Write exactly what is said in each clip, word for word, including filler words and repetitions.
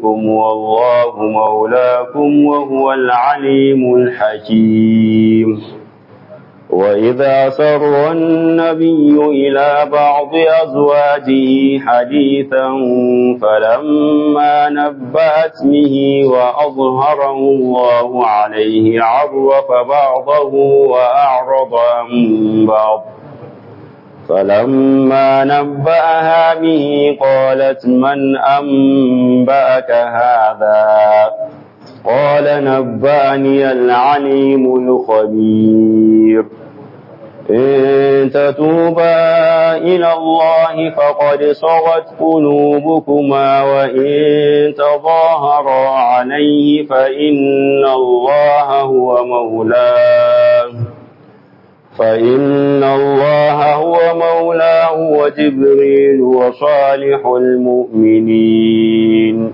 بكم والله مولاكم وهو العليم الحكيم وإذا سر النبي إلى بعض أزواجه حديثا فلما نبأت به وأظهره الله عليه عرف بعضه وأعرض عن بعض فلما نبأها به قالت من أنبأك هذا قال نبأني العليم الخبير إن تتوبا إلى الله فقد صغت قلوبكما وإن تظاهرا عليه فإن الله هو مولاه فإن الله هو مولاه وجبريل وصالح المؤمنين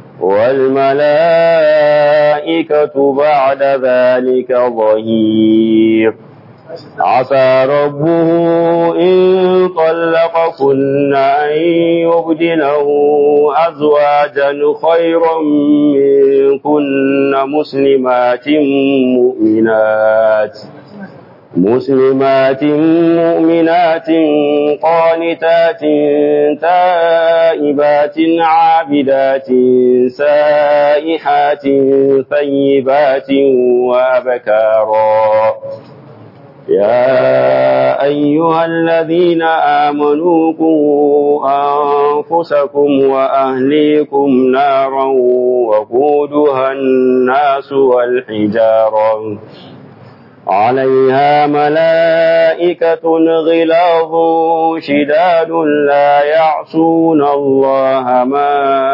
والملائكة بعد ذلك ظهير عسى ربه إن طلقكن أن يبدله أزواجا خيرا منكن مسلمات مؤمنات مسلمات مؤمنات قانتات تائبات عابدات سائحات ثيبات وأبكارا يا أيها الذين آمنوا قوا أنفسكم وأهليكم نارا وقودها الناس والحجارة عليها ملائكة غلاظ شداد لا يعصون الله ما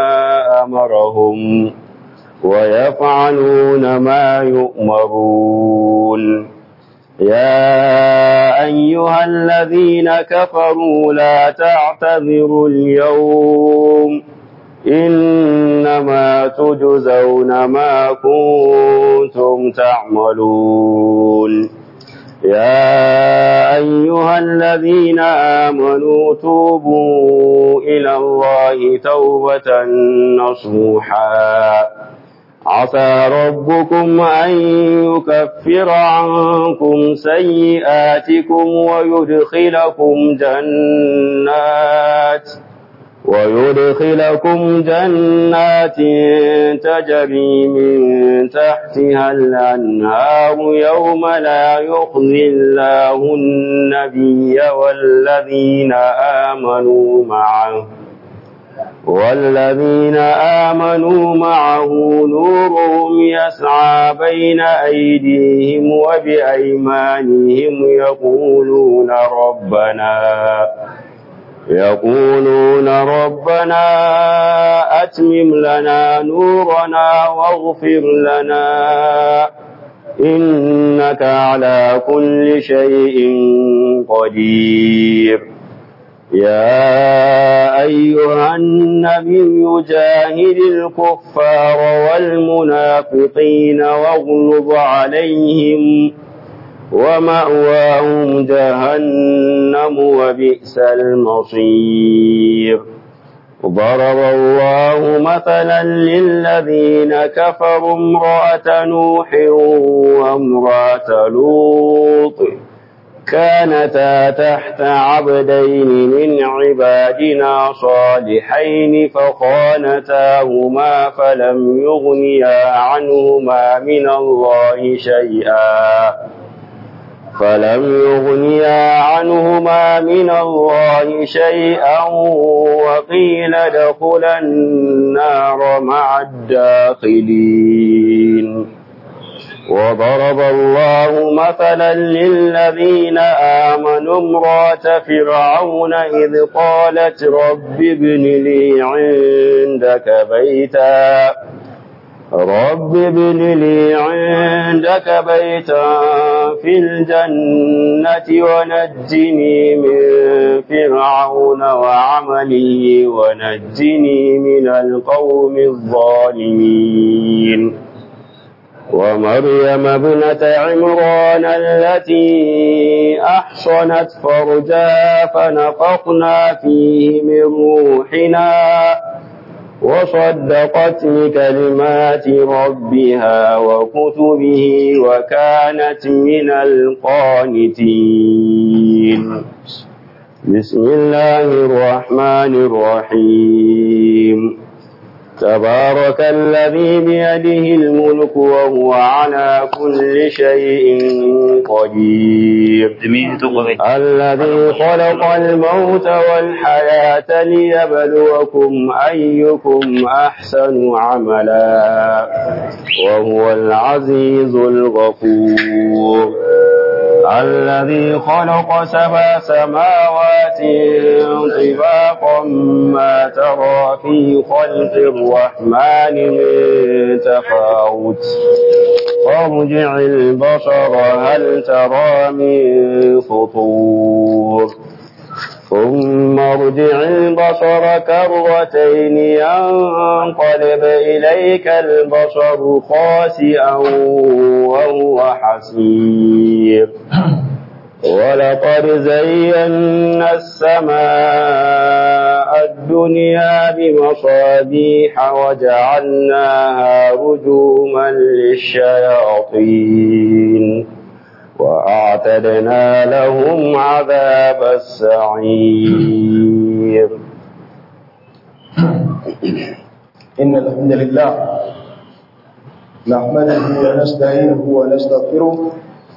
أمرهم ويفعلون ما يؤمرون يا أيها الذين كفروا لا تعتذروا اليوم إنما تجزون ما كنتم تعملون يا أيها الذين آمنوا توبوا إلى الله توبة نصوحا عسى ربكم أن يكفر عنكم سيئاتكم ويدخلكم جنات ويدخلكم جنات تجري من تحتها الأنهار يوم لا يخزي الله النبي والذين آمنوا معه والذين آمنوا معه نورهم يسعى بين أيديهم وبأيمانهم يقولون ربنا يقولون ربنا أتمم لنا نورنا واغفر لنا إنك على كل شيء قدير يا أيها النبي جاهد الكفار والمنافقين واغلظ عليهم ومأواهم جهنم وبئس المصير ضرب الله مثلا للذين كفروا امرأة نوح وامرأة لوط كانتا تحت عبدين من عبادنا صالحين فخانتاهما فلم يغنيا عنهما من الله شيئا فلم يغنيا عنهما من الله شيئا وقيل ادخلا النار مع الداخلين وضرب الله مثلا للذين آمنوا امرأة فرعون إذ قالت رب ابن لي عندك بيتا رب ابن لي عندك بيتا في الجنة ونجني من فرعون وعمله ونجني من القوم الظالمين ومريم ابنة عمران التي أحصنت فرجها فنفخنا فيه من روحنا وصدقت بكلمات ربها وكتبه وكانت من القانتين. بسم الله الرحمن الرحيم. تبارك الذي بيده الملك وهو على كل شيء قدير. الذي خلق الموت والحياة ليبلوكم أيكم أحسن عملا وهو العزيز الغفور. الذي خلق سبع سماوات طباقا ما ترى في خلق الرحمن من تفاوت فارجع البصر هل ترى من فطور ثم ارجع البصر كرتين ينقلب إليك البصر خاسئا وهو حسير. ولقد زينا السماء الدنيا بمصابيح وجعلناها رجوما للشياطين وأعتدنا لهم عذاب السعير. إن الحمد لله نحمده ونستعينه ونستغفره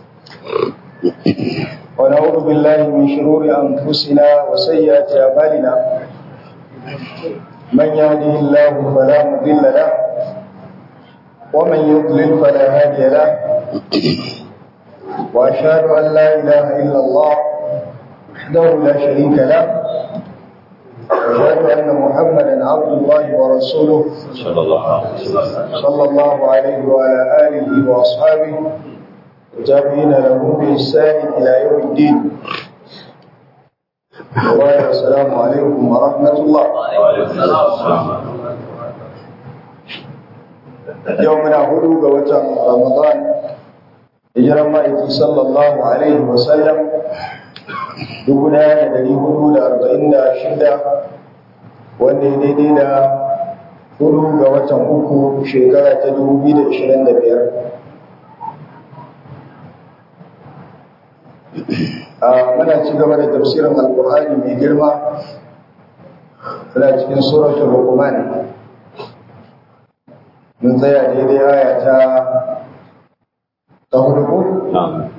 ونعوذ بالله من شرور أنفسنا وسيئات أعمالنا. من يهده الله فلا مضل له ومن يضلل فلا هادي له. وأشهد أن لا إله إلا الله وحده لا شريك له وأشهد أن محمدا عبد الله ورسوله صلى الله عليه وعلى آله وأصحابه والتابعين لهم بإحسان إلى يوم الدين. والسلام عليكم ورحمة الله. يومنا هدوء وتم رمضان hijiran ma'aiki sallallahu alaihi wasallam dubu daya da dari hudu da arba'in da shida wanda ya daidai da hudu ga watan uku shekara ta dubu biyu da ashirin da biyar. a muna ci gaba da tafsirin alkur'ani mai girma muna cikin suratul luqman mun tsaya daidai aya ta ta hudu.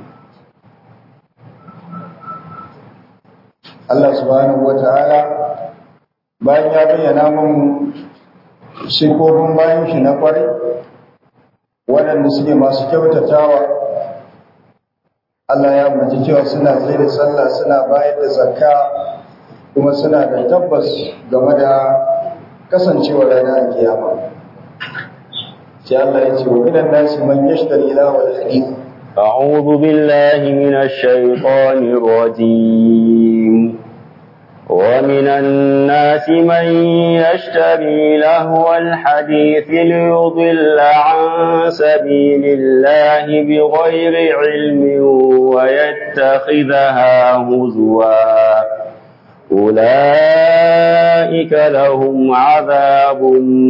Allah subhanahu wa ta'ala bayan ya bayyana mun sifofin bayan shi na kwarai waɗanda suke masu kyautatawa. Allah ya umarci cewa suna tsaye da sallah suna bayar da zakka kuma suna da tabbas game da kasancewa ranar kiyama. أعوذ بالله من الشيطان الرجيم. ومن الناس من يشتري لهو الحديث ليضل عن سبيل الله بغير علم ويتخذها هزوا أولئك لهم عذاب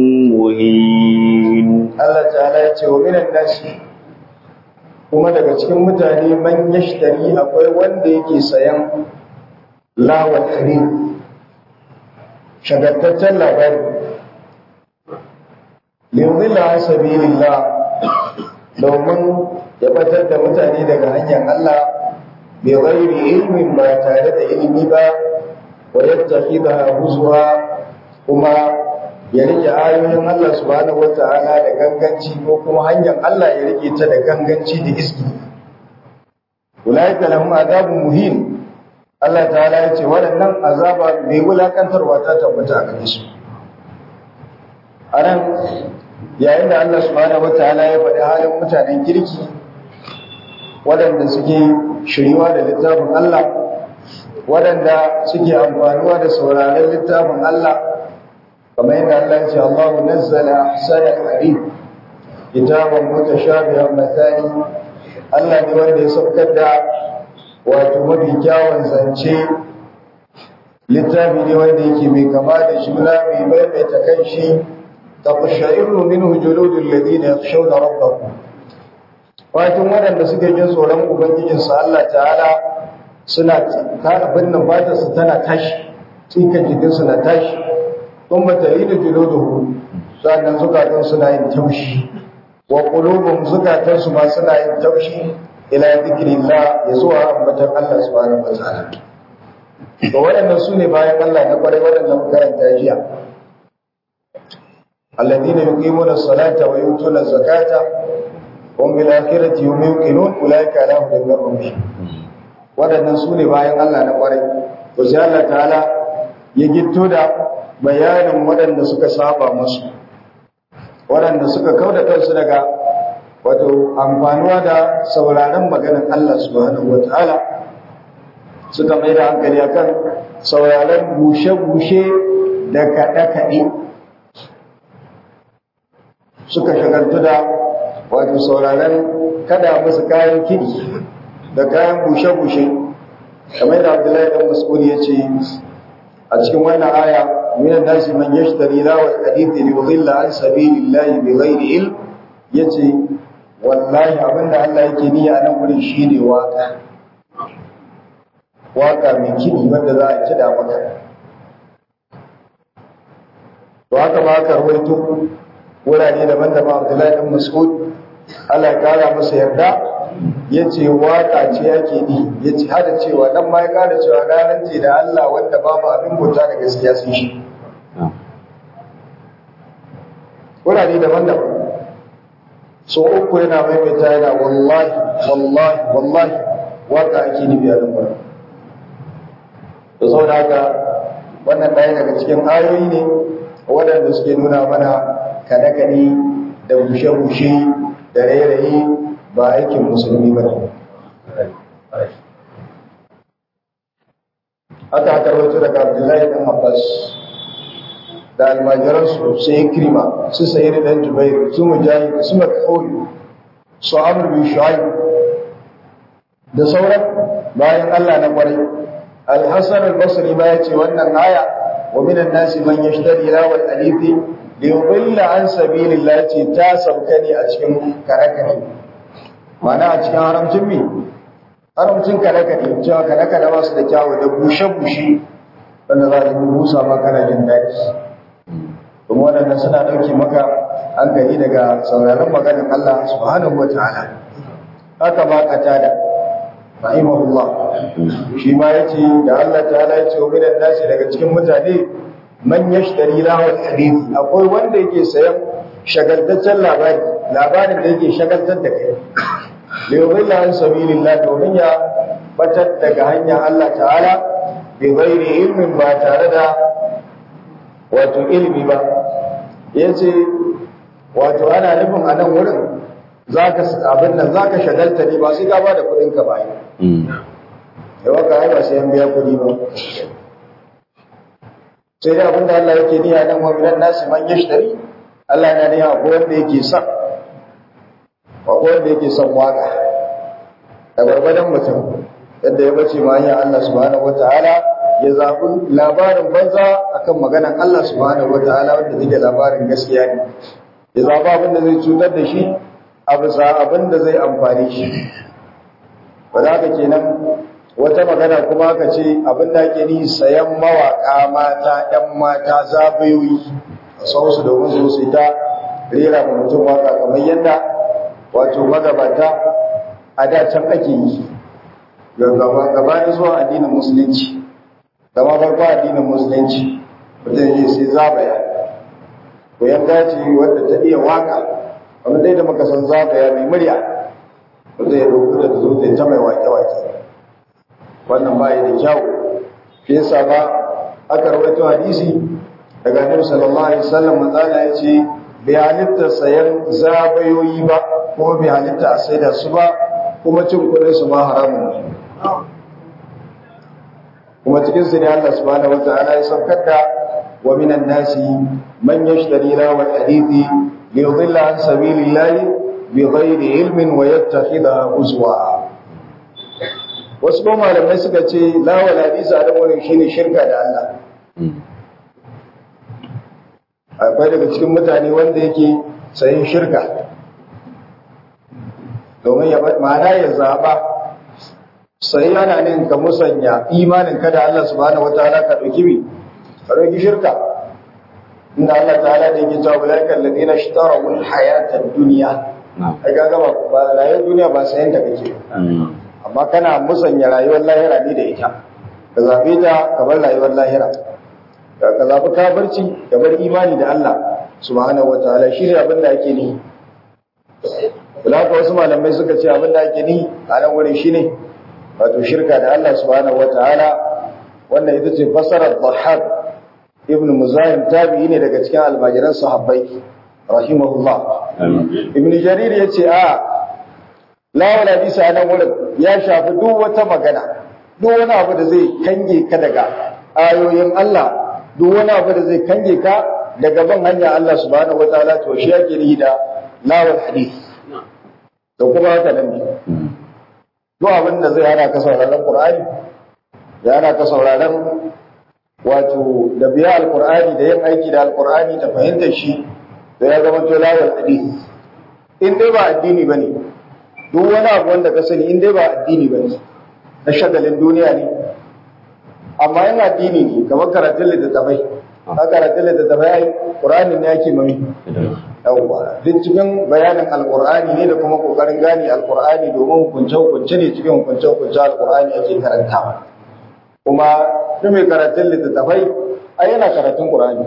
مهين. Allah ta'ala ya ce wa minan nasi kuma daga cikin mutane man yashtari akwai wanda yake sayan lawal hadith shagaddaccen labari liyudilla an sabilillah domin ya batar da mutane daga hanyar Allah bai ghairi ilmin ba tare da ilimi ba wa yattakhidha huzwa kuma ya rike ayoyin Allah subhanahu wata'ala da ganganci ko kuma hanyar Allah ya rike ta da ganganci da iski. Ulaika lahum azabun muhin. Allah ta'ala ya ce waɗannan azaba mai wulakantarwa ta tabbata a gare su. Anan yayin da Allah subhanahu wata'ala ya faɗi halin mutanen kirki waɗanda suke shiriwa da littafin Allah, waɗanda suke amfanuwa da sauraron littafin Allah, kamar yadda Allah ya ce Allahu nazzala ahsana al-hadith kitaban mutashabihan mathani. Allah ne wanda ya saukar da wato mafi kyawun zance littafi ne wanda yake mai kama da juna mai maimaita kan shi taqsha'irru minhu juludul ladina yakhshawna rabbahum wato waɗanda suke jin tsoron ubangijinsu Allah ta'ala suna ta abin nan ba ta su tana tashi tsikan jikinsu na tashi kun ba ta yi da juluduhu sannan zukatan suna yin taushi wa qulubum zukatan su ma suna yin taushi ila dhikrillah ya zuwa ambatan Allah subhanahu wa ta'ala to waɗannan su ne bayan Allah na kwarai waɗanda muka karanta jiya alladhina yuqimuna as-salata wa yutuna az-zakata hum bil akhirati hum yuqinun ulaika ala hudan min rabbihim waɗannan su ne bayan Allah na kwarai to sai Allah ta'ala ya gitto da bayanin waɗanda suka saba musu waɗanda suka kauda kansu daga wato amfanuwa da sauraron maganar Allah subhanahu wataala suka mai da hankali akan sauraron bushe-bushe da kaɗe-kaɗe suka shagaltu da wato sauraron kada musu kayan kiɗi da kayan bushe-bushe kamar da Abdullahi dan Mas'ud ya ce a cikin wannan aya minan nasi man yashtari lawal hadith li yudilla an sabilillahi bighairi ilm yace wallahi abinda Allah yake niyya nan gurin shine waka waka mai kidi wanda za a kida maka to haka ma aka rawaito wurare daban-daban Abdullahi dan Mas'ud Allah ya kara masa yarda yace waka ce yake ni yace hada cewa dan ma ya kara cewa ranar ce da Allah wanda babu abin bauta da gaskiya sai shi wurare daban-daban so uku yana maimaita yana wallahi wallahi wallahi waka ake ni biya dan gurin to saboda haka wannan ɗaya daga cikin ayoyi ne waɗanda suke nuna mana kada-kade da bushe-bushe da rairayi ba aikin musulmi ba ne. Haka haka rawaito daga Abdullahi ɗan Abbas da almajiransu sai Ikrima su sayi ɗan Jubair su Mujahid su Makhoyi su Amr bin Shu'aib da sauran bayan Allah na kwarai. Al-Hasan al-Basri ma yace wannan aya wa minan nasi man yashtari lawal alifi liyudilla an sabilillah ce ta sauka ne a cikin karakare mana a cikin haramcin mi haramcin karakare cewa karakare ba su da kyawu da bushe-bushe wanda za a busa ma kana jin daɗi kuma waɗanda suna ɗauke maka hankali daga sauraron maganin Allah subhanahu wa ta'ala haka ma katada rahimahullah shi ma yace da Allah ta'ala yace wa minan nasi daga cikin mutane man yashtari lahu hadith akwai wanda yake sayan shagaltaccen labari labarin da yake shagaltar da kai liyudilla an sabilillah domin ya batar daga hanyar Allah ta'ala bi ghairi ilmin ba tare da wato ilmi ba yace wato ana nufin a nan wurin zaka abin nan zaka shagalta ne ba sai ka ba da kudin ka ba yawa ka ba sai an biya kudi ba sai dai abinda Allah yake niyya nan wa minan nasi man yashtari Allah yana niyya ko wanda yake son ko wanda yake son waka da barbadan mutum yadda ya bace ma hanyar Allah subhanahu wataala ya zabi labarin banza akan maganan Allah subhanahu wataala wanda take labarin gaskiya ne ya zaba abin da zai cutar da shi a bisa abin da zai amfane shi wanda haka kenan wata magana kuma ka ce abin da ake ni sayan mawaka mata ɗan mata zabayoyi a sauransu domin su su ta rera ma mutum waka kamar yadda wato magabata a da can ake yi gabanin zuwa addinin musulunci gama farko addinin musulunci mutum ya sai zabaya ko yan gaci wadda ta iya waka kamar dai da muka san zabaya mai murya wanda ya dogo da zo ta mai wake-wake wannan ba da kyau shi yasa ba aka rawaito hadisi daga Annabi sallallahu alaihi wasallam manzala yace bai halitta sayan zabayoyi ba ko bai halitta a saida su ba kuma cin kudin su ma haramun ne kuma cikin su ne Allah subhanahu wataala ya saukar da wa minan nasi man yashtari rawal hadithi li yudilla an sabilillahi bi ghairi ilmin wa yattakhidha huzwa wasu kuma malamai suka ce lawal hadisi a wurin shine shirka da Allah akwai daga cikin mutane wanda yake sayin shirka domin ya ma'ana ya zaba sai yana ne ka musanya imanin ka da Allah subhanahu wataala ka dauki mi ka dauki shirka inda Allah ta'ala da yake cewa ulaika alladhina ishtaraw al-hayata ad-dunya ai ga gaba ba rayuwar duniya ba sayan da kake amma kana musanya rayuwar lahira ne da ita ka zabe ta ka bar rayuwar lahira ka zabi kafirci ka bar imani da Allah subhanahu wataala shine abin da ake ni Kulaka wasu malamai suka ce abin da ake ni a nan wurin shine wato shirka da Allah subhanahu wataala wannan ita ce fasarar Dhahhak ibn Muzahim tabi'i ne daga cikin almajiran sahabbai rahimahullah ibn Jarir yace a la wala bisa nan wurin ya shafi duk wata magana duk wani abu da zai kange ka daga ayoyin Allah duk wani abu da zai kange ka daga ban hanya Allah subhanahu wataala to shi yake ni da lawal hadith to kuma haka nan ne duk abin da zai hana ka sauraron Qur'ani ya hana ka sauraron wato da biya alqur'ani da yin aiki da alqur'ani da fahimtar shi da ya zama to lawal hadith in dai ba addini bane duk wani abu wanda ka sani in dai ba addini bane na shagalin duniya ne amma in addini ne kamar karatun littattafai ka karatun littattafai ai Qur'ani ne yake mai yawwa duk cikin bayanin alqur'ani ne da kuma kokarin gane alqur'ani domin hukunce hukunce ne cikin hukunce hukunce alqur'ani ake karantawa kuma duk mai karatun littattafai ai yana karatun qur'ani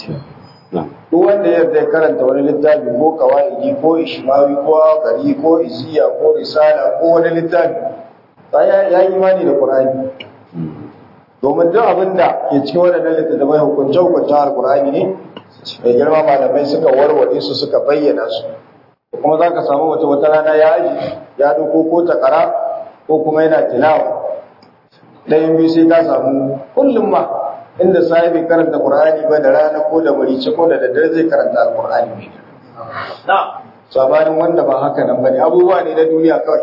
duk wanda ya karanta wani littafi ko kawaidi ko ishmawi ko gari ko isiya ko risala ko wani littafi sai ya yi imani da qur'ani domin duk abin da ke cikin wannan littattafai hukunce hukunce alqur'ani ne mai girma malamai suka warware su suka bayyana su kuma za ka samu wata wata rana ya aji ya doko ko takara ko kuma yana tilawa ɗayan biyu sai ka samu kullum ma inda sahibi karanta qur'ani ba da rana ko da marice ko da daddare zai karanta alqur'ani ne sabanin wanda ba haka nan bane abubuwa ne na duniya kawai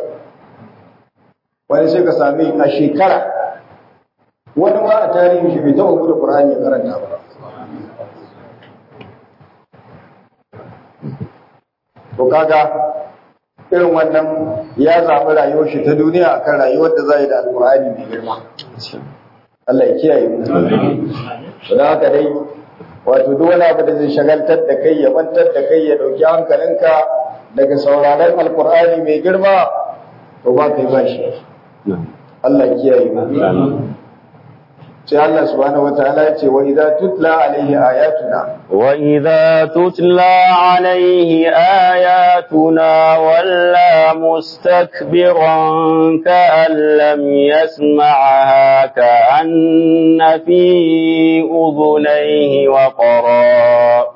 wani sai ka sami a shekara wani ma a tarihin shi bai taɓa buɗe qur'ani ya karanta ba to kaga irin wannan ya zaɓi rayuwar shi ta duniya akan rayuwar da zai da alƙur'ani mai girma Allah ya kiyaye mu don haka dai wato duk wani abu da zai shagaltar da kai ya mantar da kai ya ɗauki hankalinka daga sauraron alƙur'ani mai girma to ba kai ba shi Allah ya kiyaye mu sai Allah subhanahu wataala ya ce wa idza tutla alaihi ayatuna wa idza tutla alaihi ayatuna walla mustakbiran ka'an lam yasma'aha ka'anna fi udhunayhi waqara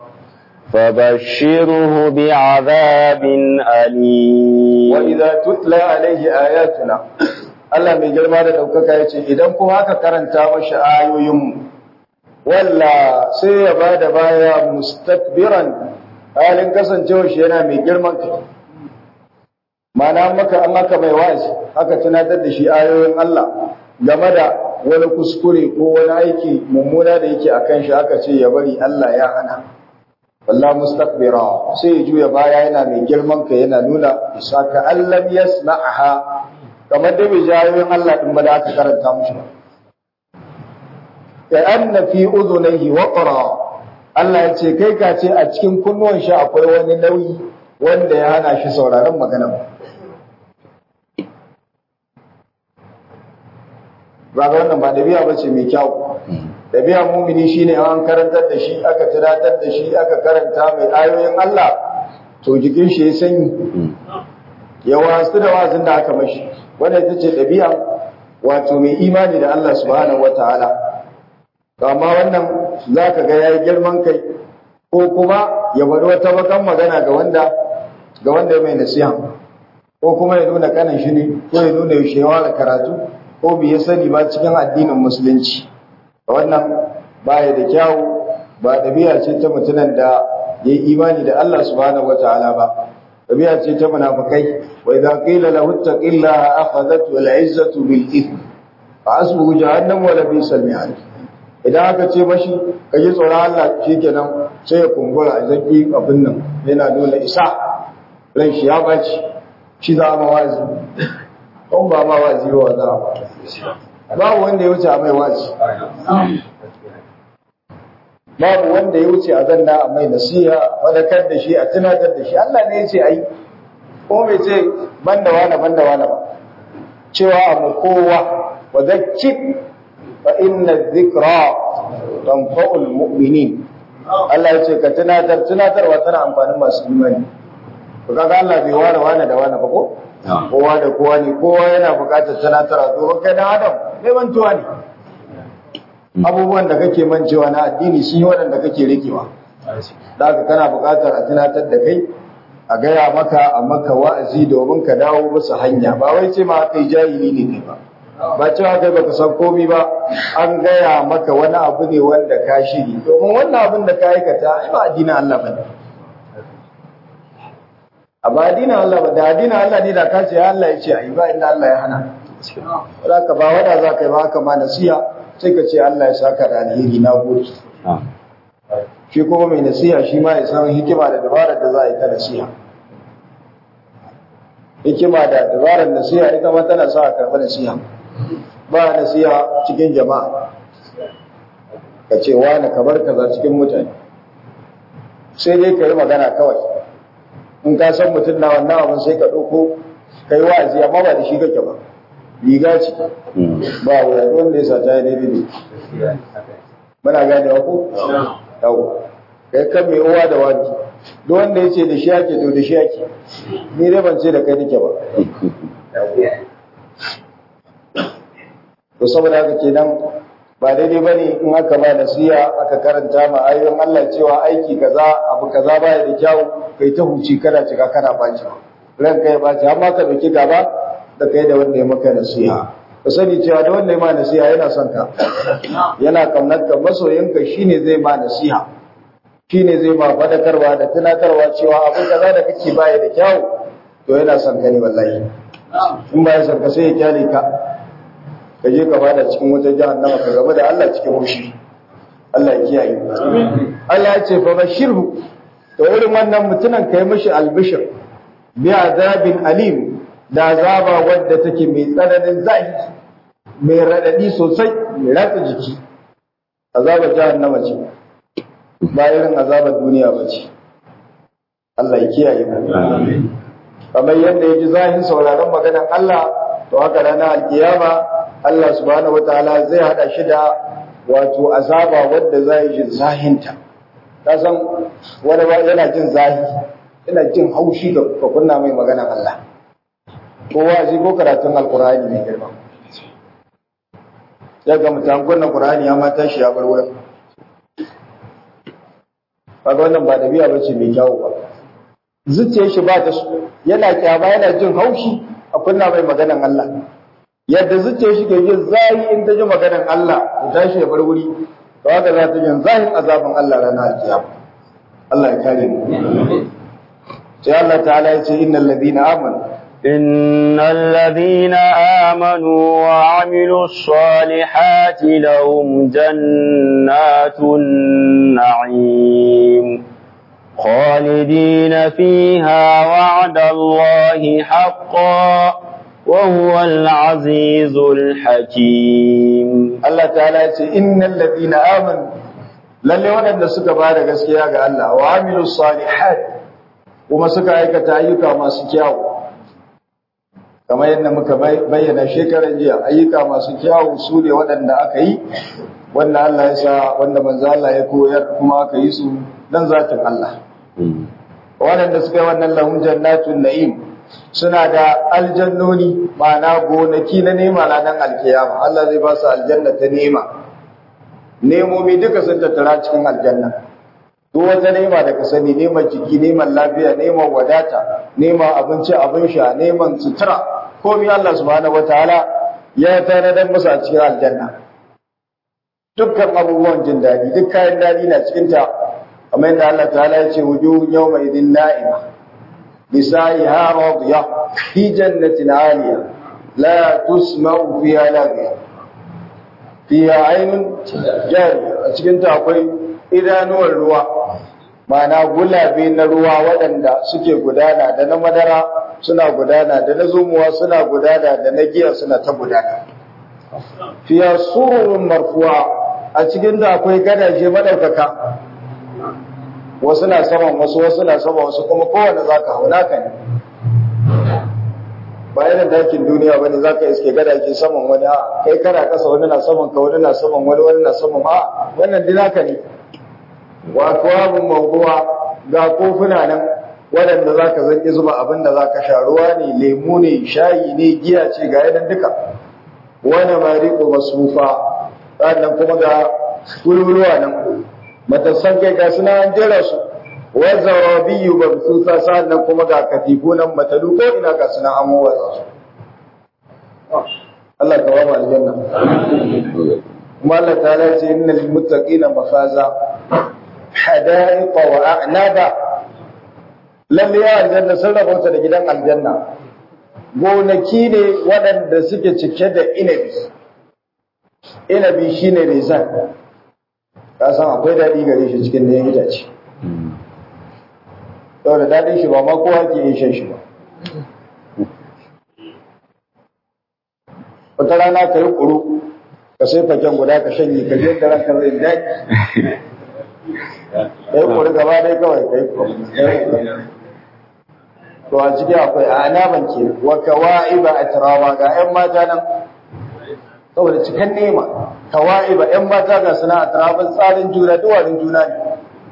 فبشره بعذاب أليم وإذا تتلى عليه آياتنا Allah mai girma da ɗaukaka ya ce, Idan kuma aka karanta mashi ayoyinmu, walla sai ya ba da baya mustakbiran halin kasancewa shi yana mai girman kai. Mana maka an aka mai wa'azi, aka tunatar da shi ayoyin Allah game da wani kuskure ko wani aiki mummuna da yake akan shi aka ce ya bari Allah ya hana. Walla mustakbira sai ya juya baya yana mai girman kai yana nuna isa ka allam yasma'aha kamar da bai jayoyin Allah ɗin ba da aka karanta mushi ba. Ya anna fi udhunayhi waqra Allah ya ce kai ka ce a cikin kunnuwan shi akwai wani nauyi wanda ya hana shi sauraron magana. Ba ga wannan ba dabi'a bace mai kyau. Dabi'a mumini shine an karantar da shi, aka tunatar da shi, aka karanta mai ayoyin Allah to jikin shi ya sanyi. Ya wasu da wazin da aka mashi. Wannan ita ce ɗabi'a wato mai imani da Allah subhanahu wata'ala. Amma wannan za ka ga ya yi girman kai ko kuma ya bari wata bakan magana ga wanda ga wanda ya mai nasiha ko kuma ya nuna kanan shi ne ko ya nuna yaushewa da karatu ko bai sani ba cikin addinin musulunci. Wannan baya da kyawu ba ɗabi'a ce ta mutumin da ya yi imani da Allah subhanahu wata'ala ba. tabi'a ce ta munafikai wa idza qila lahu ittaqillaha akhadhatu al-izzatu bil ithm fa asbuhu jahannam wa labisal mihad idan aka ce mashi kaji tsoron Allah shikenan sai ya kumbura a zaki abin nan yana dole isa ran shi ya baci shi za ma wazi kon ba ma wazi wa za babu wanda ya wuce a mai wazi babu wanda ya wuce a zanna a mai nasiha wadakar da shi a tunatar da shi Allah ne ya ce ai ko bai ce banda wala banda wala ba cewa mu kowa wa zakkir fa inna dhikra tanfa'ul mu'minin Allah ya ce ka tunatar tunatarwa tana amfanin masu imani to kaga Allah bai ware wani da wani ba ko kowa da kowa ne kowa yana buƙatar tunatarwa to kai dan adam bai mantuwa ne abubuwan da kake mancewa na addini shi waɗanda kake rikewa da haka kana buƙatar a tunatar da kai a gaya maka a maka wa'azi domin ka dawo musu hanya ba wai ce ma kai jahili ne kai ba ba cewa kai baka san komai ba an gaya maka wani abu ne wanda ka shiri domin wannan abin da ka aikata ai ba addinin Allah bane a ba addinin Allah ba da addinin Allah ne da ka ce Allah ya ce ai ba inda Allah ya hana zaka ba wanda zaka yi ba haka ma nasiha sai ka ce Allah ya saka da alheri na gode shi kuma mai nasiha shi ma ya san hikima da dabarar da za a yi ta nasiha hikima da dabarar nasiha ita ma tana sa a karɓi nasiha ba nasiha cikin jama'a ka ce wani kamar kaza cikin mutane sai dai ka yi magana kawai in ka san mutum na wannan abin sai ka ɗauko ka yi wa'azi amma ba da shi kake ba riga ce ba wuya wanda ya sata ya daidai ne muna gane wa ko yau kai kan mai uwa da wani duk wanda ya ce da shi ake to da shi ake ni dai ban ce da kai nake ba to saboda haka kenan ba daidai bane in aka ba nasiha aka karanta ma ayoyin Allah cewa aiki kaza abu kaza baya da kyau kai ta huci kana cika kana baci ran kai baci amma ka dauki gaba da kai da wanda ya maka nasiha ka sani cewa da wanda ya ma nasiha yana son ka yana kamnar ka masoyinka shine zai ma nasiha shine zai ma fadakarwa da tunatarwa cewa abu kaza da kake baya da kyau to yana son ka ne wallahi in ba ya son ka sai ya kyale ka ka je ka bada cikin wata jahannama ka gaba da Allah cikin hushi Allah ya kiyaye Allah ya ce fa bashirhu to irin wannan mutunan kai mishi albishir bi azabin alim da azaba wadda take mai tsananin zafi mai radadi sosai mai ratsa jiki azabar jahannama ce ba irin azabar duniya ba ce Allah ya kiyaye mu kamar yadda ya ji zahin sauraron maganar Allah to haka ranar alkiyama Allah subhanahu wataala zai hada shi da wato azaba wadda zai ji zahinta ka san wani ba yana jin zahi yana jin haushi ga kunna mai maganar Allah ko wazi ko karatun alqur'ani mai girma ya ga mutan kunna qur'ani ya mata shi ya bar wurin kaga wannan ba dabi'a bace mai kyawu ba zuciyar shi ba ta yana kyama yana jin haushi a kunna mai maganar Allah yadda zuciyar shi ke jin zahi in ta ji maganar Allah ya tashi ya bar wuri to haka za ta jin zahin azabin Allah ranar alkiyama Allah ya kare mu sai Allah ta'ala ya ce innal ladina amanu innal ladina amanu wa amilus salihati lahum jannatun na'im khalidina fiha wa'da Allahi haqqan وهو العزيز الحكيم الله تعالى يقول إن الذين آمنوا lalle waɗanda suka ba da gaskiya ga Allah wa amilu salihat kuma suka aikata ayyuka masu kyau kamar yadda muka bayyana shekaran jiya ayyuka masu kyau su ne waɗanda aka yi wanda Allah ya sa wanda manzo Allah ya koyar kuma aka yi su dan zatin Allah waɗanda suka yi wannan lahum jannatun na'im suna da aljannoni ma'ana gonaki na nema ranar alkiyama Allah zai ba su aljanna ta nema nemomi duka sun tattara cikin aljanna duk wata nema da ka sani neman jiki neman lafiya neman wadata neman abinci abin sha neman sutura komai Allah subhanahu wataala ya tanadar musu a cikin aljanna dukkan abubuwan jin daɗi duk kayan daɗi na cikin ta kamar yadda Allah ta'ala ya ce wujuhun yawma idin na'ima lisaiha radiya fi jannatin aliya la tusma'u fiha laghiya fiha aynun jariya a cikin ta akwai idanuwar ruwa ma'ana gulabe na ruwa waɗanda suke gudana da na madara suna gudana da na zumuwa suna gudana da na giya suna ta gudana fiya sururun marfuwa a cikin da akwai gadaje madaukaka wasu na saman wasu wasu na saman wasu kuma kowane za ka hauna ka ne ba irin dakin duniya ba ne za ka iske gadaje saman wani a kai kana kasa wani na saman ka wani na saman wani wani na saman a wannan dinaka ne wa kawabin mawdu'a ga kofuna nan waɗanda za ka zanki zuba abin da za ka sha ruwa ne lemu ne shayi ne giya ce ga yanan duka wani mariko masufa sannan kuma ga kululuwa nan matasan kai ga suna an jera su wazza rabiyu babsusa sannan kuma ga katifu nan matalu ko ina ga suna amuwa su Allah ka ba mu aljanna kuma Allah ta ce innal muttaqina mafaza حدائق وأعنابا lalle ya aljanna sun rabauta da gidan aljanna gonaki ne waɗanda suke cike da inabi inabi shine rezan ka san akwai daɗi gare shi cikin da ya itace yau da daɗin shi ba ma kowa ke yi shan shi ba wata rana ka yi ƙuru ka sai faken guda ka shanye ka je da ranka zai daɗi kai kuri gaba dai kawai kai to a ciki akwai anaban ke wa kawaiba atrawa ga ƴan mata nan saboda cikan nema kawaiba ƴan mata ga suna atraban tsarin juna duwarin juna ne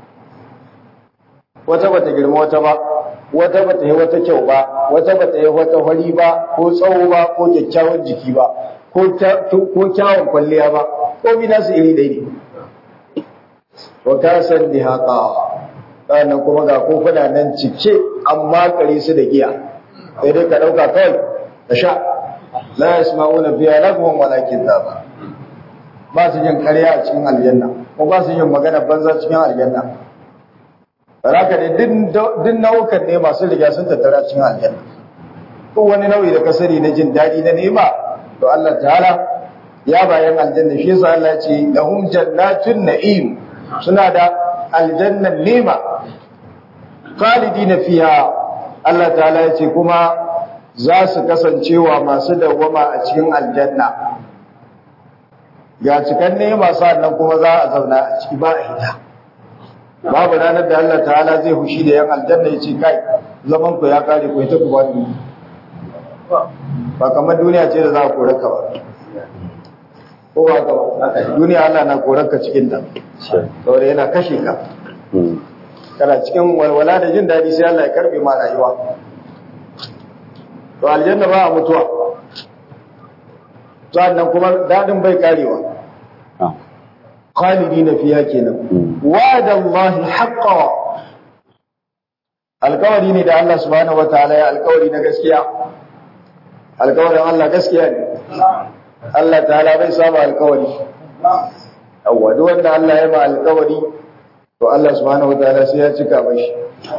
wata bata girma wata ba wata bata yi wata kyau ba wata bata yi wata hori ba ko tsawo ba ko kyakkyawan jiki ba ko kyawun kwalliya ba ko bi nasu iri ɗaya ne wa kasan dihaqa sannan kuma ga kofuna nan cike amma kare su da giya sai dai ka dauka kawai ka sha la yasma'una fiha lagwan wala kizaba ba su jin ƙarya a cikin aljanna ko ba su jin magana banza cikin aljanna baraka ne din nau'ukan ne masu riga sun tattara cikin aljanna ko wani nau'i da kasari na jin daɗi na nema to Allah ta'ala ya bayan aljanna shi yasa Allah ya ce lahum jannatun na'im suna da aljannan nema khalidina fiha Allah ta'ala ya ce kuma za su kasancewa masu dawwama a cikin aljanna ga cikan nema sannan kuma za a zauna a ciki ba a hita babu ranar da Allah ta'ala zai hushi da yan aljanna ya ce kai zaman ku ya kare ku ita ku ba ni ba kamar duniya ce da za ku kore ka ba ko ba ka ba duniya Allah na korar ka cikin ta saboda yana kashe ka kana cikin walwala da jin daɗi sai Allah ya karbe ma rayuwa to aljanna ba a mutuwa sannan kuma daɗin bai karewa khalidina fiha kenan wa'ada Allah haqqan alkawari ne da Allah subhanahu wataala ya alkawari na gaskiya alkawarin Allah gaskiya ne Allah ta'ala bai saba alkawari yawwa duk wanda Allah ya ba alkawari to Allah subhanahu wataala sai ya cika mashi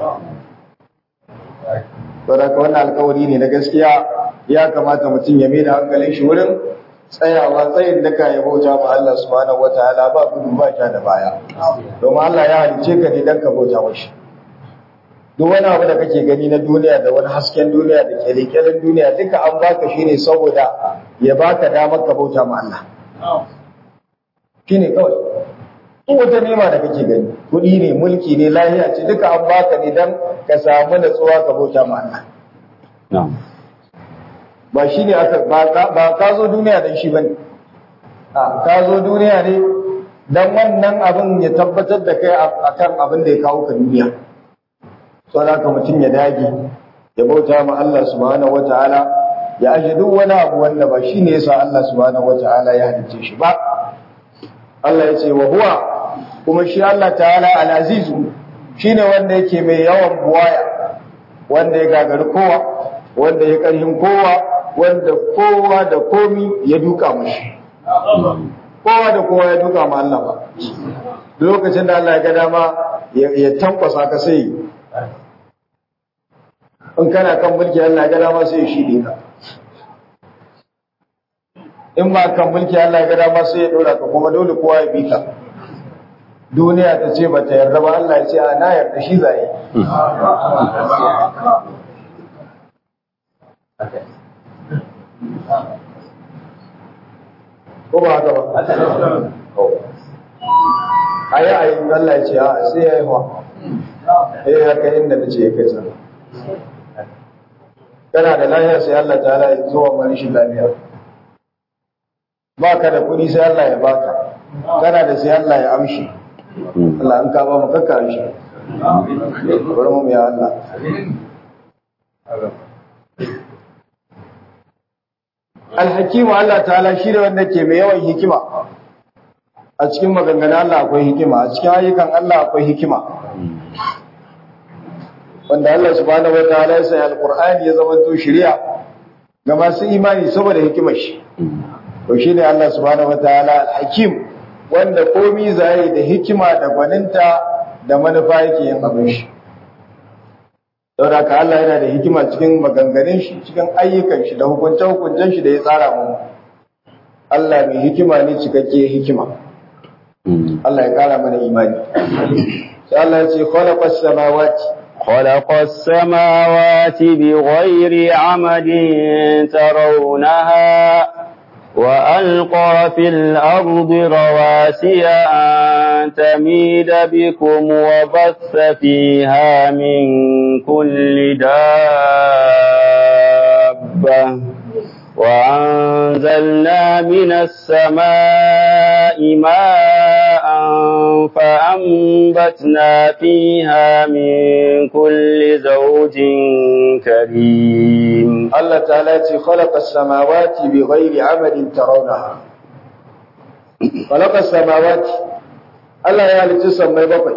to da wannan alkawari ne na gaskiya ya kamata mutum ya mai da hankalin shi wurin tsayawa tsayin da ka ya bauta ma Allah subhanahu wataala ba gudu ba ta da baya domin Allah ya halice ka ne dan ka bauta mashi duk wani abu da kake gani na duniya da wani hasken duniya da kyalekyalen duniya duka an baka shi ne saboda ya baka damar ka bauta ma Allah shi ne kawai duk wata nema da kake gani kuɗi ne mulki ne lahiya ce duka an baka ne don ka samu natsuwa ka bauta ma Allah ba shi ne aka ba ka zo duniya don shi bane a ka zo duniya ne don wannan abin ya tabbatar da kai akan abin da ya kawo ka duniya sau da haka mutum ya dage ya bauta ma Allah subhanahu wata'ala ya aje duk wani abu wanda ba shi ne yasa Allah subhanahu wata'ala ya halicce shi ba Allah ya ce wa huwa kuma shi Allah ta'ala al-azizu shine wanda yake mai yawan buwaya wanda ya gagari kowa wanda ya karhin kowa wanda kowa da komi ya duka mashi kowa da kowa ya duka ma Allah ba lokacin da Allah ya ga dama ya tankwasa ka sai in kana kan mulki Allah ya ga dama sai ya shide ka in ba kan mulki Allah ya ga dama sai ya dora ka kuma dole kowa ya bi ka duniya ta ce ba ta yarda ba Allah ya ce a na yarda shi zai ko ba haka ba ayi ayi Allah ya ce a sai ya yi wa eh haka inda nace ya kai sa kana da lafiya sai Allah ta'ala ya zo wa shi lafiya baka da kudi sai Allah ya baka kana da sai Allah ya amshi Allah an ka ba mu kakka amshi bari mu ya Allah Al-Hakimu Allah ta'ala shi da wanda ke mai yawan hikima a cikin maganganun Allah akwai hikima a cikin ayyukan Allah akwai hikima wanda Allah subhanahu wa ta'ala ya sanya Al-Qur'ani ya zama to shari'a ga masu imani saboda hikimar shi to shine Allah subhanahu wa ta'ala Al-Hakim wanda komai zai da hikima da gwaninta da manufa yake yin abin shi saboda ka Allah yana da hikima cikin maganganun shi cikin ayyukan shi da hukunce-hukuncen shi da ya tsara mu Allah mai hikima ne cikakke hikima Allah ya kara mana imani sai Allah ya ce khalaqas samawati khalaqas samawati bighayri amadin tarawnaha وألقى في الأرض رواسي أن تميد بكم وبث فيها من كل دابة وأنزلنا من السماء ماء فأنبتنا فيها من كل زوج كريم الله تعالى خلق السماوات بغير عمد ترونها خلق السماوات الله يعلم تسمى بقي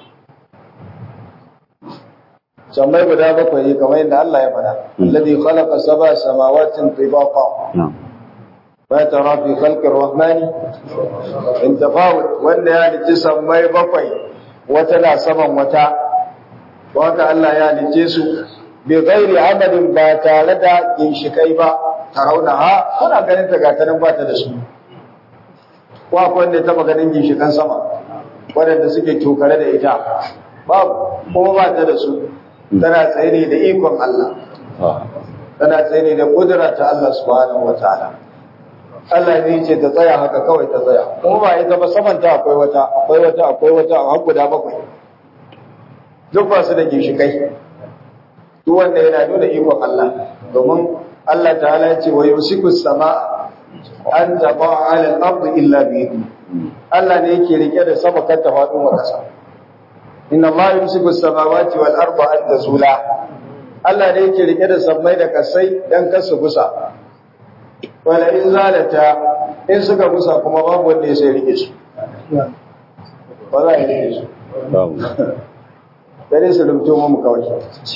sammai guda bakwai ne kamar yadda Allah ya faɗa alladhi khalaqa sab'a samawatin tibaqa wa tara fi khalqir rahmani in tafawut wanda ya halicci sammai bakwai wata na saman wata wanda Allah ya halicce su bi ghairi amadin ba tare da ginshikai ba tarauna ha kuna ganin ta ga tanan ba ta da su ko akwai wanda ya taba ganin ginshikan sama wanda suke tokare da ita babu kuma ba ta da su tana tsaye ne da ikon Allah tana tsaye ne da kudura ta Allah subhanahu wataala Allah ne ce ta tsaya haka kawai ta tsaya kuma ba ita ba saman ta akwai wata akwai wata akwai wata har guda bakwai duk ba su da ginshikai duk wanda yana nuna ikon Allah domin Allah ta'ala ya ce wa yusiku sama an taba ala al-ard illa bi idni Allah ne yake rike da sama kar ta faɗo wa kasa inna ma yumsiku as-samawati wal arda an tazula Allah ne yake rike da sammai da kasai dan kar su gusa wala in zalata in suka gusa kuma babu wanda ya sai rike su ba za a rike su babu dare su rumto mu kawai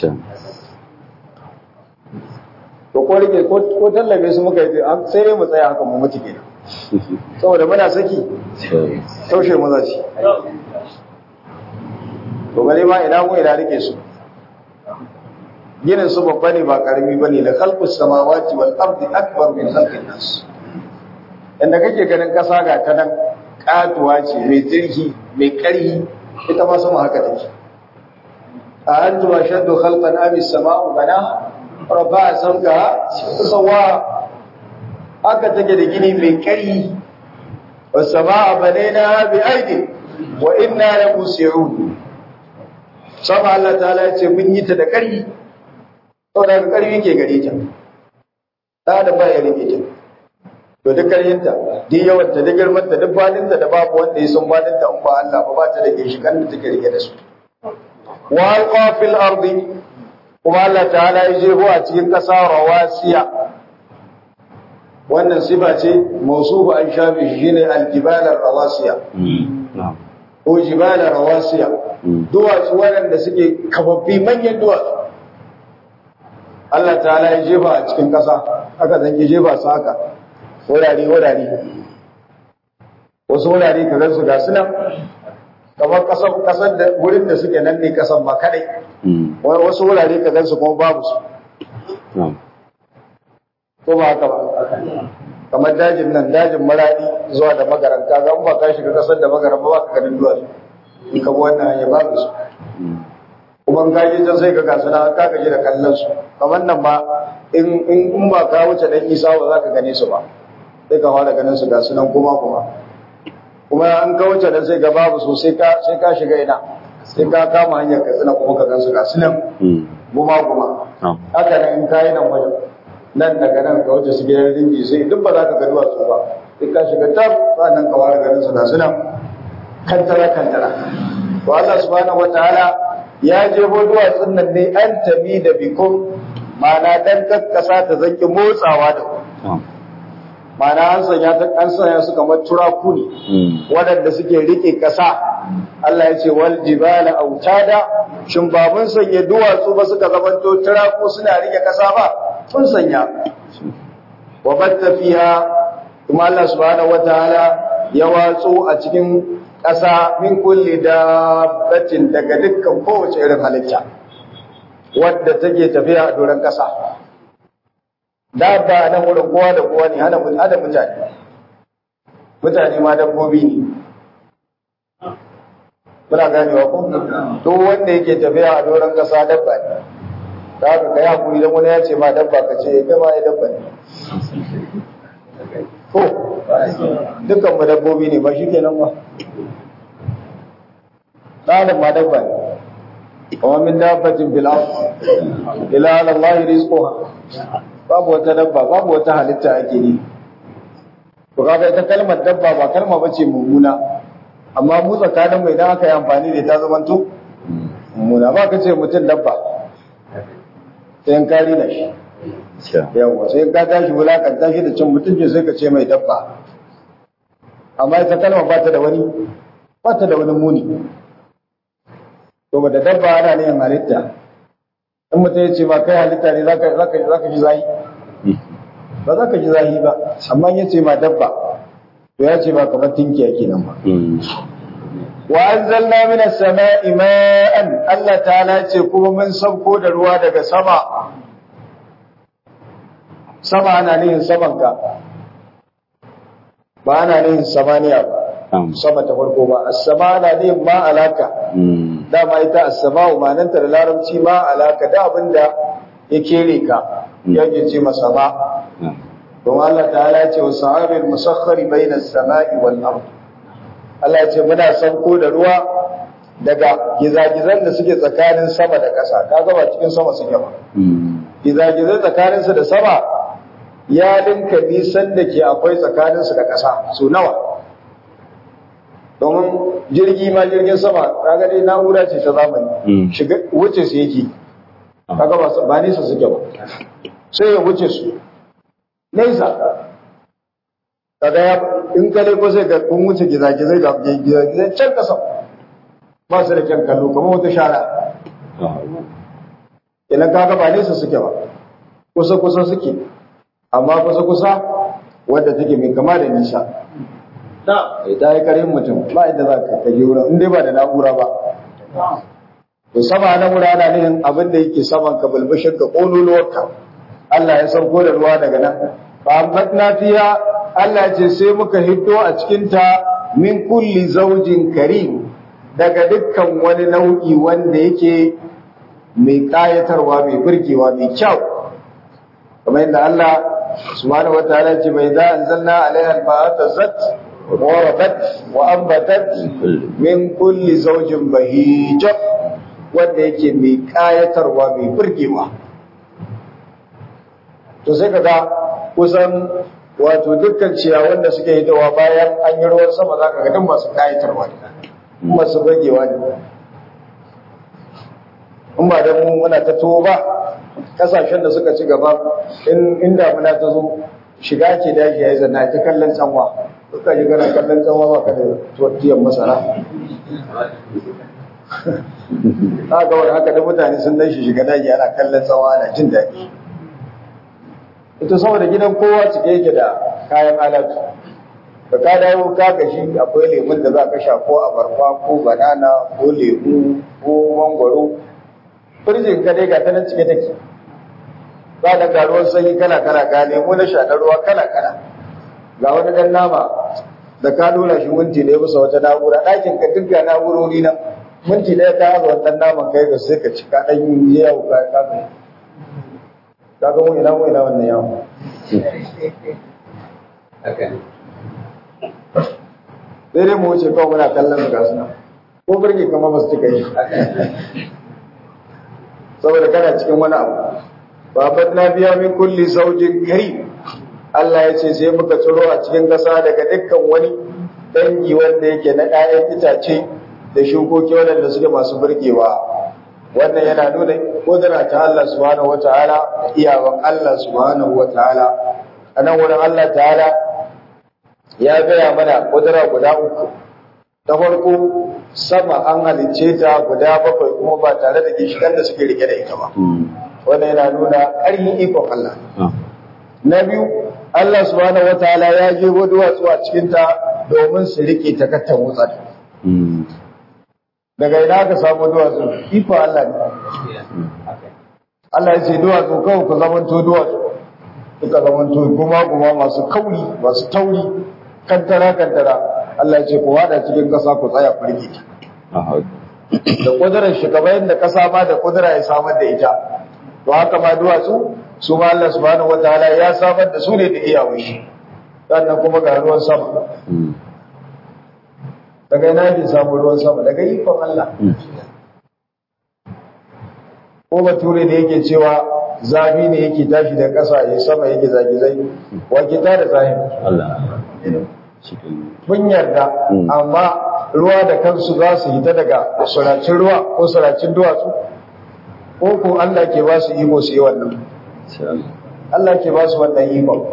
to ko rike ko tallabe su muka yi sai dai mu tsaya haka mu mutu kenan saboda muna saki taushe mu za ci to gare ma ina mu ina rike su ginin su babba ne ba karami bane la khalqus samawati wal ardi akbar min khalqin nas inda kake ganin kasa ga ta nan katuwa ce mai jirgi mai karhi ita ma sama haka take a antum ashaddu khalqan am as-sama'u banaha rafa'a samkaha sawa haka take da gini mai karhi was samaa banaynaha bi aidin wa inna la musi'un sama Allah ta'ala ya ce mun yi ta da ƙarfi saboda ka ƙarfi ke gare ta ta da ba ya rike ta to duk ƙarfinta duk yawan ta duk girman ta duk fadin ta da babu wanda ya san fadin ta in ba Allah ba ba ta da ginshikan da take rike da su wa alqa fil ardi kuma Allah ta'ala ya jeho a cikin ƙasa rawasiya wannan sifa ce mausufa an shafi shine aljibalar rawasiya ko jibalar rawasiya duwatsu waɗanda suke kafaffi manyan duwatsu Allah ta'ala ya jefa a cikin ƙasa aka zange jefa su haka wurare wurare wasu wurare ka gansu ga sunan kamar kasar kasar da wurin da suke nan ne kasar ma kadai wasu wurare ka gansu kuma babu su ko ba haka ba kamar dajin nan dajin maradi zuwa da magaranta ga ba ka shiga kasar da magaranta ba ka ganin duwatsu in ka wannan hanya babu su kuma in kaje can sai ka gasu na ka gaji da kallon su kamar nan ma in in ba ka wuce dan isa ba za ka gane su ba sai ka fara ganin su gasu nan kuma kuma kuma an ka wuce dan sai ga babu su sai ka sai ka shiga ina sai ka kama hanyar ka tsina kuma ka gansu gasu nan guma guma haka nan in kayi nan wajen nan daga nan ka wuce su gidan rinji sai duk ba za ka ga duwatsu ba sai ka shiga tab nan ka fara ganin su gasu nan kantara kantara to Allah subhanahu wataala ya jebo duwatsun nan ne an tabi da bikum ma'ana dan kakkasa ta zanki motsawa da ku ma'ana an sanya ta an sanya su kamar turaku ne waɗanda suke rike kasa Allah ya ce wal jibala autada shin ba mun sanya duwatsu ba suka zamanto turaku suna rike kasa ba mun sanya wa batta fiha kuma Allah subhanahu wataala ya watsu a cikin ƙasa min kulli dabbatin daga dukkan kowace irin halitta wadda take tafiya a doron ƙasa. Dabba nan wurin kowa da kowa ne hana hada mutane. Mutane ma dabbobi ne. Muna ganewa ko? Duk wanda yake tafiya a doron ƙasa dabba ne. Da haka kai hakuri dan wani ya ce ma dabba ka ce kai ma ai dabba ne. Ko dukkan mu dabbobi ne ba shi kenan ba. ɗalin ma dabba ne wa min dabbatin bil ard ila ala Allah rizquha babu wata dabba babu wata halitta ake yi to kaga ita kalmar dabba ba kalma bace mummuna amma mu tsakanin mu idan aka yi amfani da ta zamanto mummuna ba ka ce mutum dabba sai in kari da shi yawa sai ka tashi wulakanta shi da cin mutunci sai ka ce mai dabba amma ita kalma ba ta da wani ba ta da wani muni to da dabba ana ne yin halitta in mutum ya ce ba kai halitta ne za ka ji zahi ba za ka ji zahi ba amma ya ce ma dabba to ya ce ba kamar tinkiya kenan ba wa anzalna minas sama'i ma'an Allah ta'ala ce kuma mun sauko da ruwa daga sama sama ana nihin saman ka ba ana nihin samaniya ba sama ta farko ba as-sama ana nihin ma alaka dama ita as-sama'u mananta da larabci ma alaka da abinda ya kere ka yake ce masa ba don Allah ta'ala ya ce wa sahabil musakhkhari bayna as-sama'i wal ard Allah ya ce muna sauko da ruwa daga gizagizan da suke tsakanin sama da ƙasa kaga ba cikin sama suke ba gizagizan tsakanin su da sama ya dinka nisan da ke akwai tsakanin su da ƙasa so nawa domin jirgi ma jirgin sama kaga dai na'ura ce ta zamani shiga wuce su yake kaga ba ba nesa suke ba sai ya wuce su nesa kaga ya in kale ko sai ga kun wuce gizagizai ga gizagizai can kasa ba su da kyan kallo kamar wata shara idan kaga ba nesa suke ba kusa kusa suke amma kusa kusa wadda take mai kama da nisa da ita yi karin mutum ba inda za ka kaje wurin in dai ba da na'ura ba to sama na wura ana nihin abin da yake saman ka bulbushin ka kololuwarka Allah ya sauko da ruwa daga nan fa ambatna fiha Allah ce sai muka hiddo a cikin ta min kulli zaujin karim daga dukkan wani nau'i wanda yake mai kayatarwa mai burgewa mai kyau kamar yadda Allah subhanahu wataala ce bai da anzalna alaiha al-ma'ata zat وربت وأنبتت من كل زوج بهيج wanda yake mai kayatarwa mai burgewa to sai kaga kusan wato dukkan ciyawan da suke hitowa bayan an yi ruwan sama zaka ga duk masu kayatarwa ne masu burgewa ne in ba dan mu muna ta tuwo ba kasashen da suka ci gaba in inda muna ta zo shiga ke daji yayi zanna ta kallon tsanwa suka ji kana kallon tsanwa ba ka da tuwatiyar masara haka wani haka da mutane sun dan shi shiga daji ana kallon tsawa ana jin daɗi ita saboda gidan kowa cike yake da kayan alatu da ka dawo ka gashi akwai lemun da za ka sha ko abarba ko banana ko lemu ko mangwaro firjin ka dai ga ta nan cike take za ka ga ruwan sanyi kala kala ga lemu na sha na ruwa kala kala ga wani dan nama da ka dora shi minti ɗaya bisa wata na'ura ɗakin ka duk ga na'urori nan minti ɗaya ka haɗa wannan naman kai ga sai ka ci ka ɗan yi yawo ka ka ka ka ga mu ina mu ina wannan yawo sai dai mu wuce kawai muna kallon su gasu nan ko birge kama ba su cika yi saboda kana cikin wani abu babat na biya min kulli zaujin kari Allah ya ce sai muka tsiro a cikin ƙasa daga dukkan wani dangi wanda yake na ɗayan itace da shukoki waɗanda suke masu burgewa wannan yana nuna kudura ta Allah subhanahu wataala da iyawan Allah subhanahu wataala a nan wurin Allah ta'ala ya gaya mana kudura guda uku ta farko sama an halicce ta guda bakwai kuma ba tare da gishikan da suke rike da ita ba wannan yana nuna ƙarfin ikon Allah na biyu Allah subhanahu wataala ya je duwatsu a cikin ta domin su rike ta kattan wutsa daga ina aka samu duwatsu ikon Allah ne Allah ya ce duwatsu kawai ku zamanto duwatsu suka zamanto kuma kuma masu kauri masu tauri kantara kantara Allah ya ce ku wada cikin kasa ku tsaya ku rike ta da kudurar shi kamar yadda kasa ma da kudura ya samar da ita to haka ma duwatsu su ma Allah subhanahu wataala ya samar da su ne da iyawun shi sannan kuma ga ruwan sama daga ina ke samu ruwan sama daga ikon Allah ko bature da yake cewa zafi ne yake tashi da ƙasa ya sama yake zagizai wake ta da zafi mun yarda amma ruwa da kansu za su hita daga suracin ruwa ko suracin duwatsu ko ko Allah ke ba su iko su yi wannan Allah ke ba su wannan iko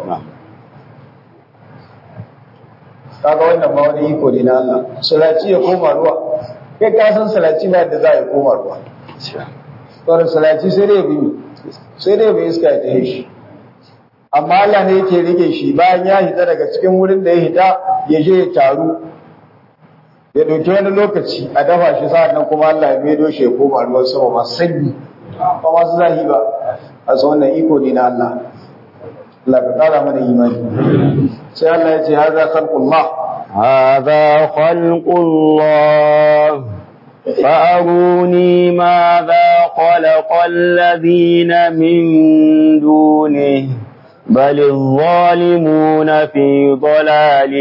kaga wannan ma wani iko ne na Allah suraci ya koma ruwa kai ka san suraci ba da za ya koma ruwa sauran suraci sai dai bi sai dai bai iska ya tahe shi amma Allah ne yake rike shi bayan ya hita daga cikin wurin da ya hita ya je ya taru ya dauki wani lokaci a dafa shi sa'annan kuma Allah ya maido shi ya koma ruwan sama masu sanyi ba masu zahi ba a sa wannan iko ne na Allah Allah ka kara mana imani sai Allah ya ce haza khalqullah هذا خلق الله فأروني ماذا خلق الذين من دونه بل الظالمون في ضلال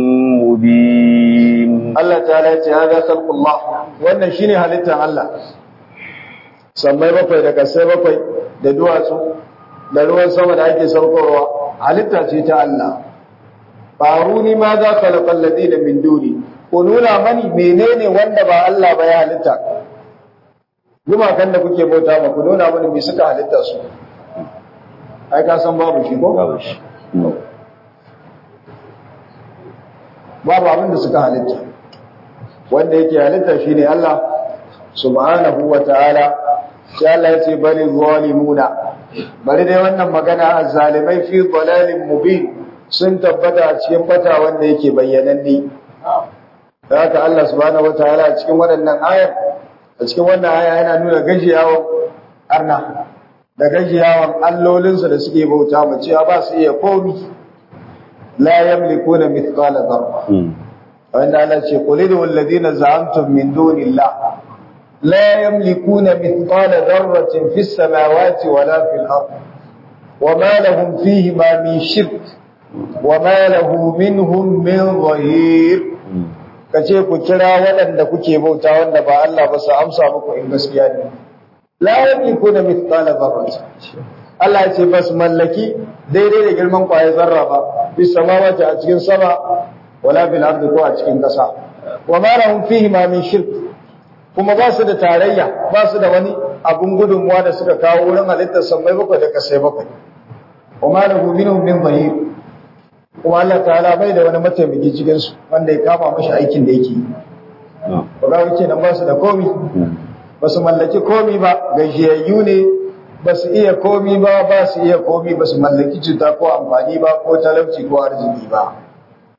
مبين الله تعالى هذا خلق الله wannan shine halittar Allah sammai bakwai da kasai bakwai da duwatsu da ruwan sama da ake saukowa halitta ce ta Allah faruni ma za khalaqa alladina min duni ko nuna mani menene wanda ba Allah ba ya halitta gumakan da kuke bauta ma ku nuna mani me suka halitta su ai ka san babu shi ko babu shi babu abin da suka halitta wanda yake halitta shine Allah subhanahu wataala sai Allah ya ce bari zalimuna bari dai wannan magana azzalimai fi dalalin mubin sun tabbata a cikin bata wanda yake bayyananne da haka Allah subhanahu wataala a cikin waɗannan ayar a cikin wannan aya yana nuna gajiyawan arna da gajiyawan allolinsu da suke bauta mu cewa ba su iya komi la yamlikuna mithqala dharra wanda Allah ce qul lil ladina za'amtum min dunillah la yamlikuna mithqala dharratin fis samawati wala fil ard wama lahum fihi ma min shirk wama lahu minhum min dhahir kace ku kira waɗanda kuke bauta wanda ba Allah ba su amsa muku in gaskiya ne la yamlikuna mithqala dharratin Allah ya ce bas mallaki daidai da girman kwaye zarra ba bis samawati a cikin sama wala bil ardi ko a cikin ƙasa wama lahum fihi ma min shirk kuma ba su da tarayya ba su da wani abun gudunmuwa da suka kawo wurin halittar sammai bakwai da kasai bakwai wama lahu minhum min dhahir kuma Allah ta'ala bai da wani mataimaki cikin su wanda ya kama mashi aikin da yake yi ba ga wuce nan ba su da komi ba su mallaki komi ba gajiyayyu ne ba su iya komi ba ba su iya komi ba su mallaki cuta ko amfani ba ko talauci ko arziki ba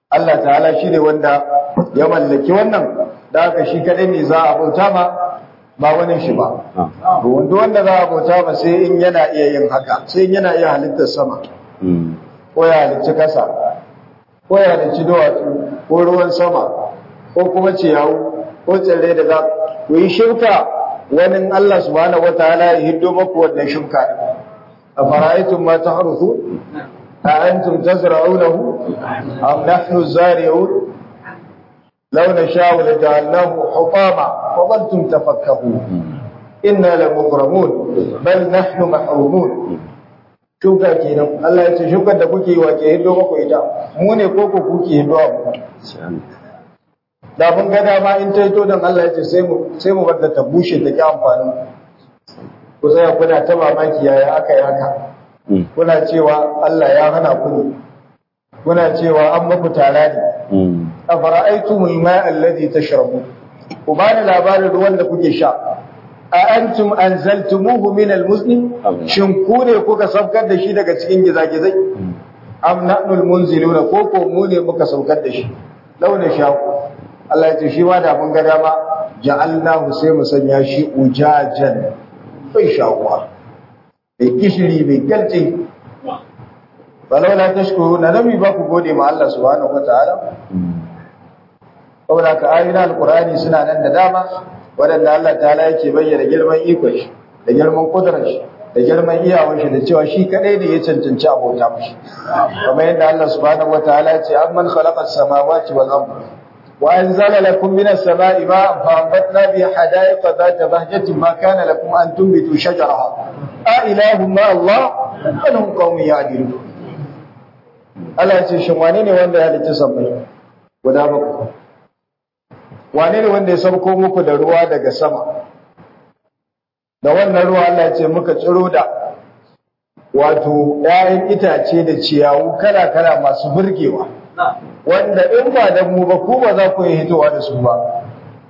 Allah ta'ala shi ne wanda ya mallaki wannan, da haka shi kaɗai ne za a bauta ma ba wani shi ba. Wanda wanda za a bauta ma sai in yana iya yin haka, sai in yana iya halittar sama, ko ya halicci kasa, ko ya halicci duwatsu, ko ruwan sama, ko kuma ciyawu, ko tsirrai da za ku yi shirka wani Allah subhanahu wa ta'ala ya hiddo maku wannan shirka. A fara'aitun ma ta harutu, a antum tazra'unahu am nahnu zari'un law nasha'u la ja'alnahu hutama wa antum tafakkahun inna la mughramun bal nahnu mahrumun. Shuka kenan Allah ya ce shukar da kuke yi wa ke hiddo maku ita, mu ne ko ku kuke hiddo abu. Da mun ga dama in ta hito don Allah ya ce sai mu sai mu bar ta bushe ta ki amfani. Ku tsaya kuna ta mamaki yaya aka yi haka. Kuna cewa Allah ya hana ku ne. Kuna cewa an muku tara ne. Afara'aytumul ma'a alladhi tashrabun. Ku bani labarin ruwan da kuke sha. A antum anzaltumuhu min al-muzni? Shin ku ne kuka saukar da shi daga cikin gizagizai? Am nahnu al-munziluna ko ko mu ne muka saukar da shi? Launa sha. Allah ya ce shi ma da mun ga dama ja'alnahu sai mu sanya shi ujajan. Bai shawwa. Bai kishiri bai galti. Walau la tashkuruna nabi ba ku gode ma Allah subhanahu wataala. Saboda ka ayoyin alqur'ani suna nan da dama waɗanda Allah ta'ala yake bayyana girman ikon shi da girman kudurar shi da girman iyawar shi da cewa shi kadai ne ya cancanci abota mashi. Kamar yadda Allah subhanahu wataala ya ce amman khalaqa as-samawati wal ardh wa anzala lakum minas samai ma'an fa anbatna bihi hadaiqa dhata bahjatin ma kana lakum an tunbitu shajaraha a ilahum ma Allah annahum qaumun ya'dilun. Allah ya ce shin wane ne wanda ya halicci sammai guda bakwai? Wane ne wanda ya sauko muku da ruwa daga sama? Da wannan ruwa Allah ya ce muka tsiro da wato ‘ya'yan itace da ciyawu kala-kala masu burgewa, wanda in ba da mu ba ku ba za ku yi hitowa da su ba.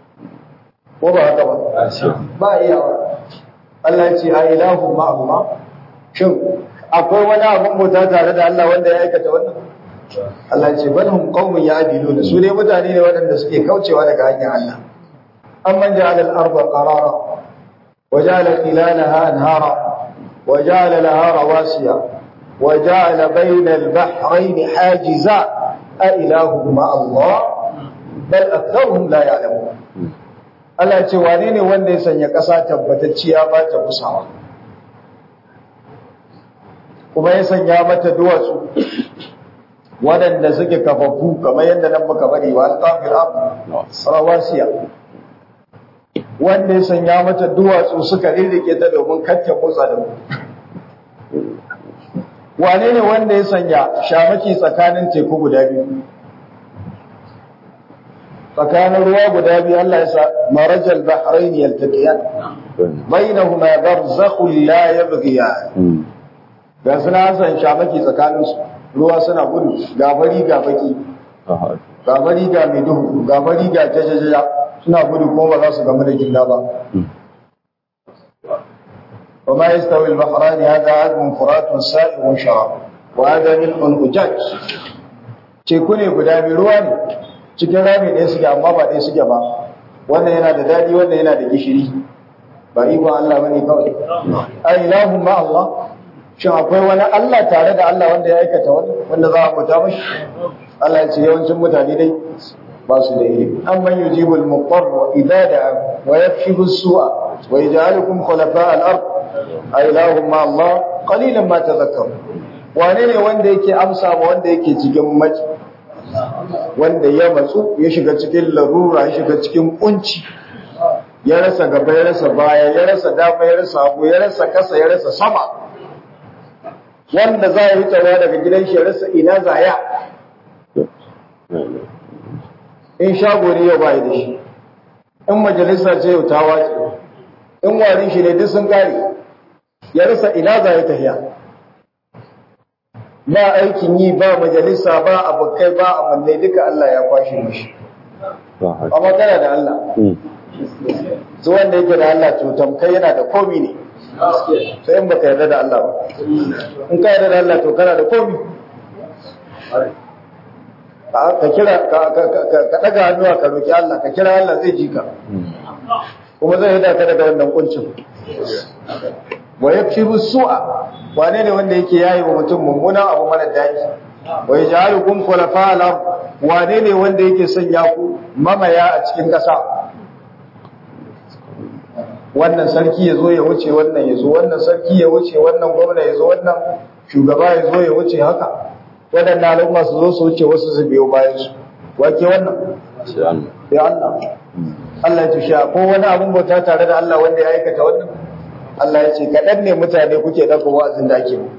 Ko ba haka ba? Ba iyawa. Allah ya ce a ilahu ma'amma. Shin akwai wani abin bauta tare da Allah wanda ya aikata wannan? Allah ce balhum qaumun ya'diluna, su ne mutane ne waɗanda suke kaucewa daga hanyar Allah. Amman ja'ala al-ardha qarara wa ja'ala khilalaha anhara wa ja'ala laha rawasiya wa ja'ala bayna al-bahrayn hajiza a ilahum ma Allah bal aktharuhum la ya'lamun. Allah ce wane ne wanda ya sanya ƙasa tabbatacciya ba ta kusawa kuma ya sanya mata duwatsu waɗanda suke kafafu kamar yadda nan muka bari wa alƙafir abu rawasiya, wanda ya sanya mata duwatsu suka rirrike ta domin kacce motsa da mu. Wane ne wanda ya sanya shamaki tsakanin teku guda biyu, tsakanin ruwa guda biyu? Allah ya sa marajal bahrain yaltaqiyan bainahuma barzakhun la yabghiyan. Ga suna san shamaki tsakanin su, ruwa suna gudu, ga fari ga baki, ga fari ga mai duhu, ga fari ga jajajaja, suna gudu kuma ba za su gamu da juna ba. wa ma yastawi al-bahrani hadha adbun furatun sa'ighun sharab wa hadha milhun ujaj. Teku ne guda biyu, ruwa ne cikin rami ɗaya suke amma ba ɗaya suke ba, wannan yana da daɗi wannan yana da gishiri, ba ikon Allah bane kawai. A ilahun ma Allah, shin akwai wani Allah tare da Allah wanda ya aikata wani wanda za a bauta mashi? Allah ya ce yawancin mutane dai ba su da ilimi. Amman yujibul muqtarra idza da'a wa yakshifu as-su'a wa yaj'alukum khulafa' al-ard a ilahun ma Allah qalilan ma tadhakkarun. Wane ne wanda yake amsa ma wanda yake cikin maci, wanda ya matsu ya shiga cikin larura, ya shiga cikin kunci, ya rasa gaba ya rasa baya, ya rasa dama ya rasa hagu, ya rasa kasa ya rasa sama, wanda za ya yi tsara daga gidan shi ya rasa ina zaya, in shago ne yau bai da shi, in majalisa ce yau ta wace, in warin shi ne duk sun kare, ya rasa ina zaya tafiya, ba aikin yi, ba majalisa, ba abokai, ba amanne, duka Allah ya kwashe mashi. Amma kana da Allah, su wanda yake da Allah cutam kai yana da komi ne, sai in baka yarda da Allah ba. In ka yarda da Allah to kana da komi. ka kira ka ka daga hannuwa ka roki Allah ka kira Allah zai ji ka kuma zai hada ka daga wannan kuncin wa yakshibu su'a wane ne wanda yake yayi wa mutum mummuna abu mara daɗi wa yaj'alukum khulafa al-ard wane ne wanda yake sanya ku mamaya a cikin ƙasa wannan sarki ya zo ya wuce wannan ya zo wannan sarki ya wuce wannan gwamna ya zo wannan shugaba ya zo ya wuce haka waɗannan al'umma su zo su wuce wasu su biyo bayan su wake wannan ya Allah Allah ya tushe ko wani abun bauta tare da Allah wanda ya aikata wannan Allah ya ce kaɗan ne mutane kuke ɗaukar wa'azin da ake mu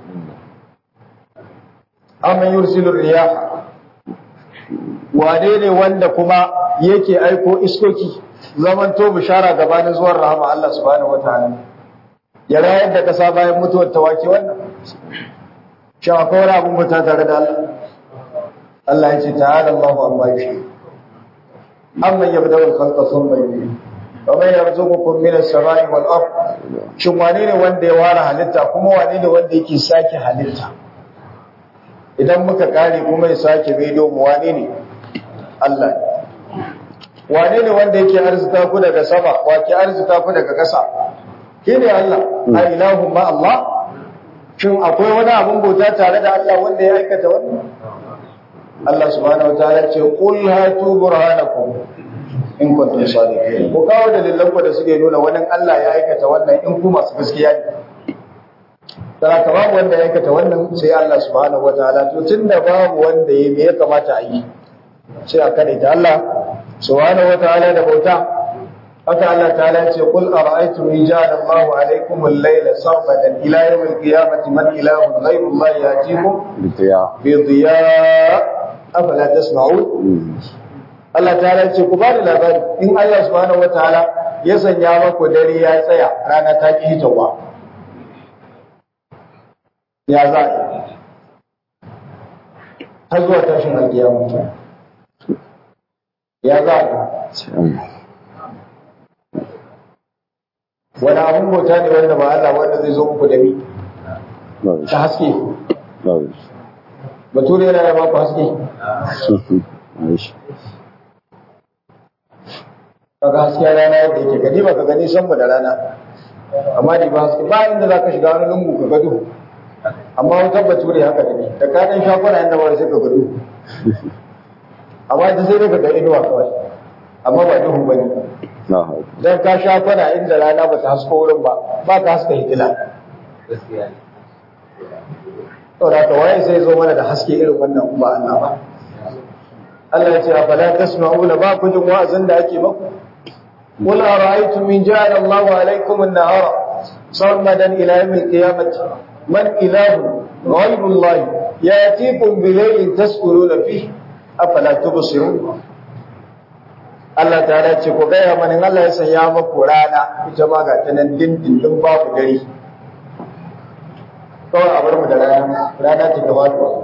amman yursilu riyaha wane ne wanda kuma yake aiko iskoki zaman to bishara gabanin zuwan rahama Allah subhanahu wataala ya rayar da kasa bayan mutuwar tawaki wannan shi akwai wani abun mutu tare da Allah Allah ya ce ta'ala Allahu amma yushi amma yabda'u al-khalqa thumma yuhyi wa man yarzuqukum min as-sama'i wal ard shin wane ne wanda ya ware halitta kuma wane ne wanda yake sake halitta idan muka kare kuma ya sake bido mu wane ne Allah wane ne wanda yake arzuta ku daga sama wake arzuta ku daga ƙasa shine Allah a ilahu ma Allah shin akwai wani abun bauta tare da Allah wanda ya aikata wannan Allah subhanahu wataala ce qul hatu burhanakum in kuntum sadiqin ku kawo dalilan ku da suke nuna wannan Allah ya aikata wannan in ku masu gaskiya ne dan ka babu wanda ya aikata wannan sai Allah subhanahu wataala to tunda babu wanda ya me ya kamata a yi sai a kare ta Allah subhanahu wataala da bauta haka Allah ta'ala ce qul ara'aytum in ja'ala Allahu 'alaykum al-layla sarmadan ila yawm al-qiyamati man ilahun ghayru Allah yatiikum bi dhiya afala tasma'un Allah ta'ala ce ku bada labari in Allah subhanahu wataala ya sanya maku dare ya tsaya rana ta ki hitawa ya za har zuwa tashin alkiyama ya za wani abun bauta ne wanda ba Allah wanda zai zo muku da mi ta haske bature yana da baku haske kaga haske rana yadda yake gani ba ka gani san mu da rana amma ni ba haske ba inda za ka shiga wani lungu ka gado amma wata bature haka da ne da ka dan shafara inda ba sai ka gado amma da sai ka ga inuwa kawai amma ba duhu bane dan ka sha kwana inda rana ba ta hasko wurin ba ba ka haska hitila gaskiya to da ka waye sai zo mana da haske irin wannan ba Allah ba Allah ya ce afala tasma'una ba ku jin wa'azin da ake maku qul ara'aytum min ja'ala Allahu 'alaykum an-nahara sarmadan ila yawm al-qiyamati man ilahu ghayru Allah yatiikum bi laylin taskuruna fihi afala tubsirun Allah ta ce ku gaya mani Allah ya sanya maku rana ita ma ga ta nan dindindin babu dare kawai a bar mu da rana rana ta gaba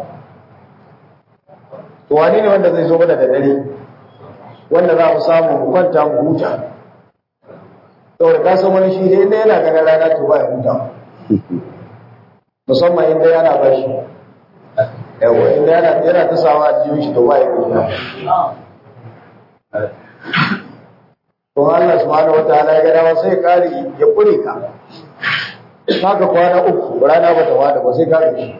to wani ne wanda zai zo mana da dare wanda za mu samu mu kwanta mu huta to da san wani shi dai inda yana ganin rana to ba ya huta musamman inda yana bashi yawa inda yana yana ta sawa a jikin shi to ba ya huta to Allah subhanahu wataala ya gada sai kare ya kure ka haka kwana uku rana bata wada ba sai kare shi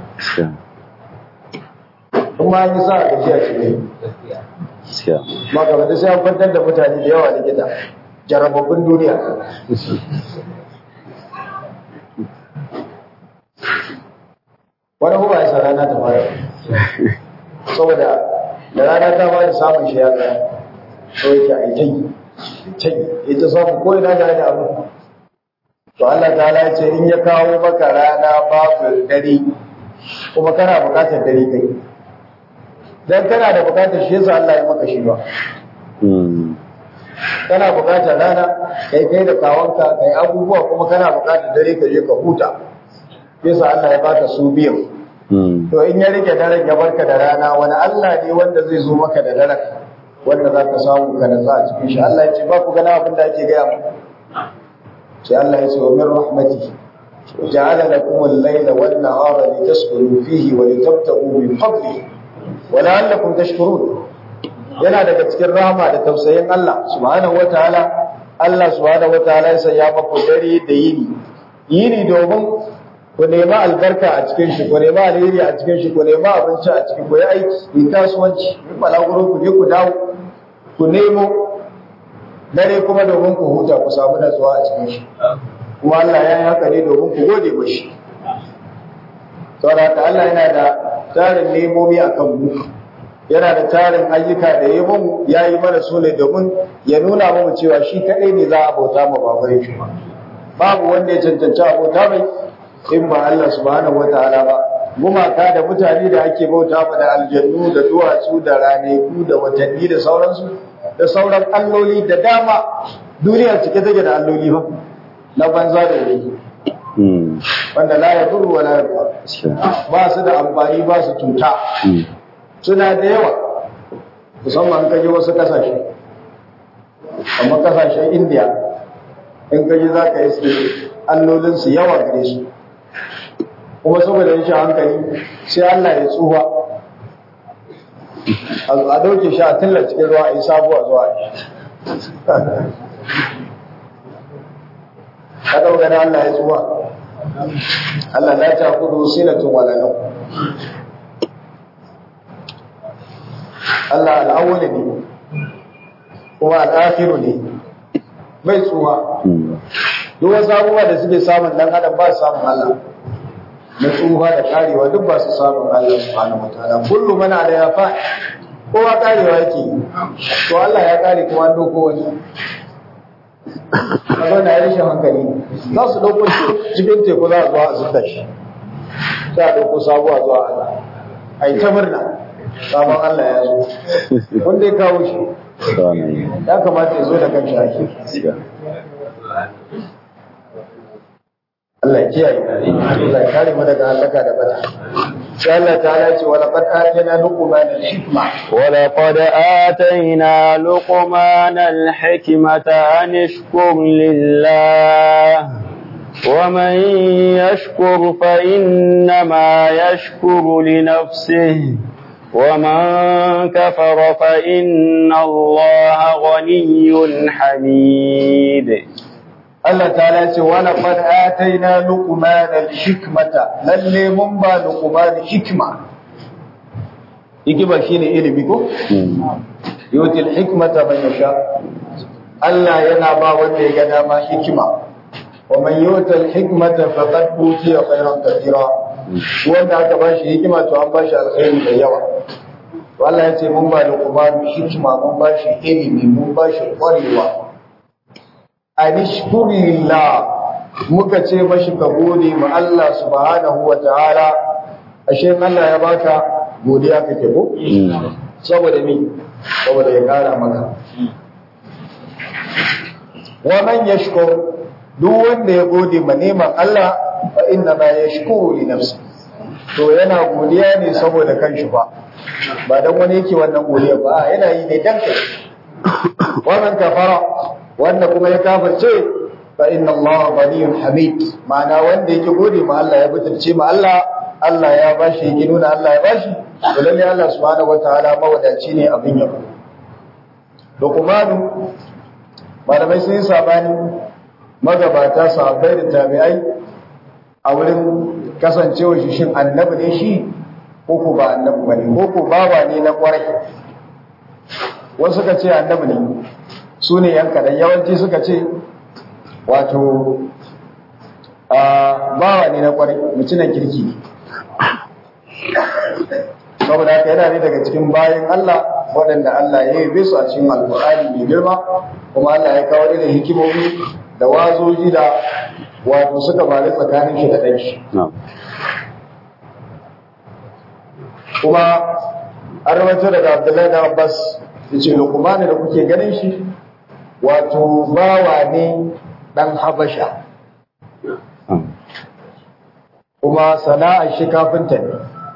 kuma an yi sa a gajiya ce ne maka da sai an kwantar da mutane da yawa likita jarababbin duniya wani kuma ya sa rana ta fara saboda da rana ta fara samun shi ya tsaya so yake a yi tai ita samu ko ina da da abu to Allah ta'ala ya ce in ya kawo maka rana babu dare kuma kana bukatar dare kai dan kana da bukatar shi yasa Allah ya maka shi ba kana bukatar rana kai kai da kawanka kai abubuwa kuma kana bukatar dare ka je ka huta yasa Allah ya baka su biyu to in ya rike daren ya barka da rana wani Allah ne wanda zai zo maka da daren wanda za ka samu ka nasa a cikin shi Allah ya ce ba ku gana abin da ake gaya mu sai Allah ya ce wa min rahmati ja'ala lakum al-layla wan nahara litaskunu fihi wa litabtaghu min fadlihi wala'allakum tashkurun yana daga cikin rahama da tausayin Allah subhanahu wataala Allah subhanahu wataala ya sanya maku dare da yini yini domin ku nemi albarka a cikin shi ku nemi alheri a cikin shi ku nemi abinci a cikin ku yi aiki ku yi kasuwanci ku balaguro ku je ku dawo ku nemo dare kuma domin ku huta ku samu natsuwa a cikin shi kuma Allah ya yi haka ne domin ku gode mashi saboda haka Allah yana da tarin nemomi a kan mu yana da tarin ayyuka da ya mu ya yi mana su ne domin ya nuna mu cewa shi kaɗai ne za a bauta ma babai shi ba babu wanda ya cancanci a bauta mai in ba Allah subhanahu wataala ba gumaka da mutane da ake bauta ma da aljannu da duwatsu da raneku da watanni da sauransu da sauran alloli da dama duniya cike take da alloli ba na banza da yake wanda la ya duru wala ya ba su da amfani ba su cuta suna da yawa musamman kaji wasu kasashe amma kasashen indiya in kaji za ka yi allolinsu yawa gare su kuma saboda yin shi hankali sai Allah ya tsuwa a dauke shi a tillar cikin ruwa a yi sabuwa zuwa ka daugana Allah ya tsuwa Allah la ta kudu sinatun wala nau Allah al'awwali ne kuma al'akhiru ne bai tsuwa duk wasu abubuwa da suke samun dan adam ba su samun Allah na tsufa da karewa duk ba su samun Allah subhanahu wataala kullu man alaiha fa kowa karewa yake to Allah ya kare kuma an doko wani kaga na rashin hankali za su dauko shi cikin teku za a zuwa a zutta shi za a dauko sabuwa zuwa Allah ai ta murna sabon Allah ya zo wanda ya kawo shi ya kamata ya zo da kan shi Allah ya kiyaye Allah ya kare mu daga halaka da bata sai Allah ta'ala ce wala qad atayna luqmana al-hikma wala qad atayna luqmana al-hikmata an ishkur lillah ومن يشكر فإنما يشكر لنفسه ومن كفر فإن الله غني حميد Allah ta'ala ce wala qad ataina luqmana al-hikmata lalle mun ba luqman hikma hikima shine ilimi ko yutil hikmata man yasha Allah yana ba wanda ya ga dama hikima wa man yutil hikmata faqad utiya khairan katira wanda aka ba shi hikima to an ba shi alkhairi da yawa to Allah ya ce mun ba luqman hikima mun ba shi ilimi mun ba shi kwarewa anishkurillah muka ce mashi ka gode ma Allah subhanahu wa ta'ala ashe Allah ya baka godiya kake ko saboda me saboda ya kara maka wa man yashkur duk wanda ya gode ma neman Allah fa inna ma yashkuru li nafsi to yana godiya ne saboda kanshi ba ba dan wani yake wannan godiya ba yana yi ne dan kai wa man kafara wanda kuma ya kafirce fa inna Allah ghaniyun hamid ma'ana wanda yake gode ma Allah ya butulce ma Allah Allah ya bashi yake nuna Allah ya bashi to lalle Allah subhanahu wataala mawadaci ne abin yabo Luqman malamai sun yi sabani magabata sahabbai da tabi'ai a wurin kasancewa shi shin annabi ne shi ko ko ba annabi bane ko ko bawa ne na kwarai wasu suka ce annabi ne su ne yan kaɗan yawanci suka ce wato bawa ne na kwarai mutunan kirki ne saboda haka yana ne daga cikin bayan Allah waɗanda Allah ya yi su a cikin alƙur'ani mai girma kuma Allah ya kawo irin hikimomi da wazoji da wato suka bari tsakanin shi da ɗan shi kuma an rawaito daga Abdullahi da Abbas ya ce Luqman da kuke ganin shi wato bawa ne ɗan Habasha kuma sana'ar shi kafinta ne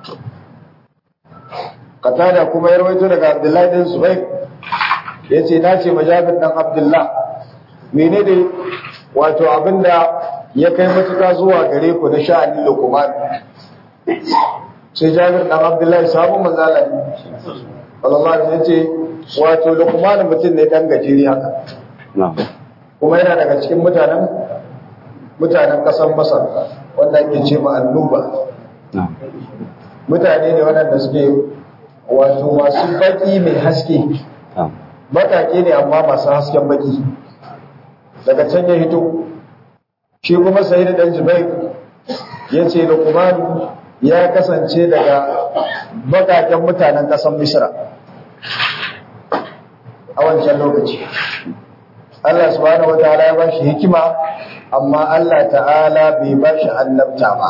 Qatada kuma ya rawaito daga Abdullahi bin Zubair yace na ce majabir dan Abdullah menene wato abinda ya kai matuka zuwa gare ku na sha'anin Luqman sai Jabir dan Abdullahi sabu manzo Allah sallallahu alaihi wasallam ce wato Luqman mutum ne dan gajeri haka kuma yana daga cikin mutanen mutanen kasar Masar wanda ake ce ma annuba mutane ne waɗanda suke wato masu baki mai haske bakake ne amma masu hasken baki daga can ya hito shi kuma Sayyid dan Jubair yace Luqman ya kasance daga bakaken mutanen kasar Misra a wancan lokaci Allah subhanahu wataala ya bashi hikima amma Allah ta'ala bai bashi annabta ba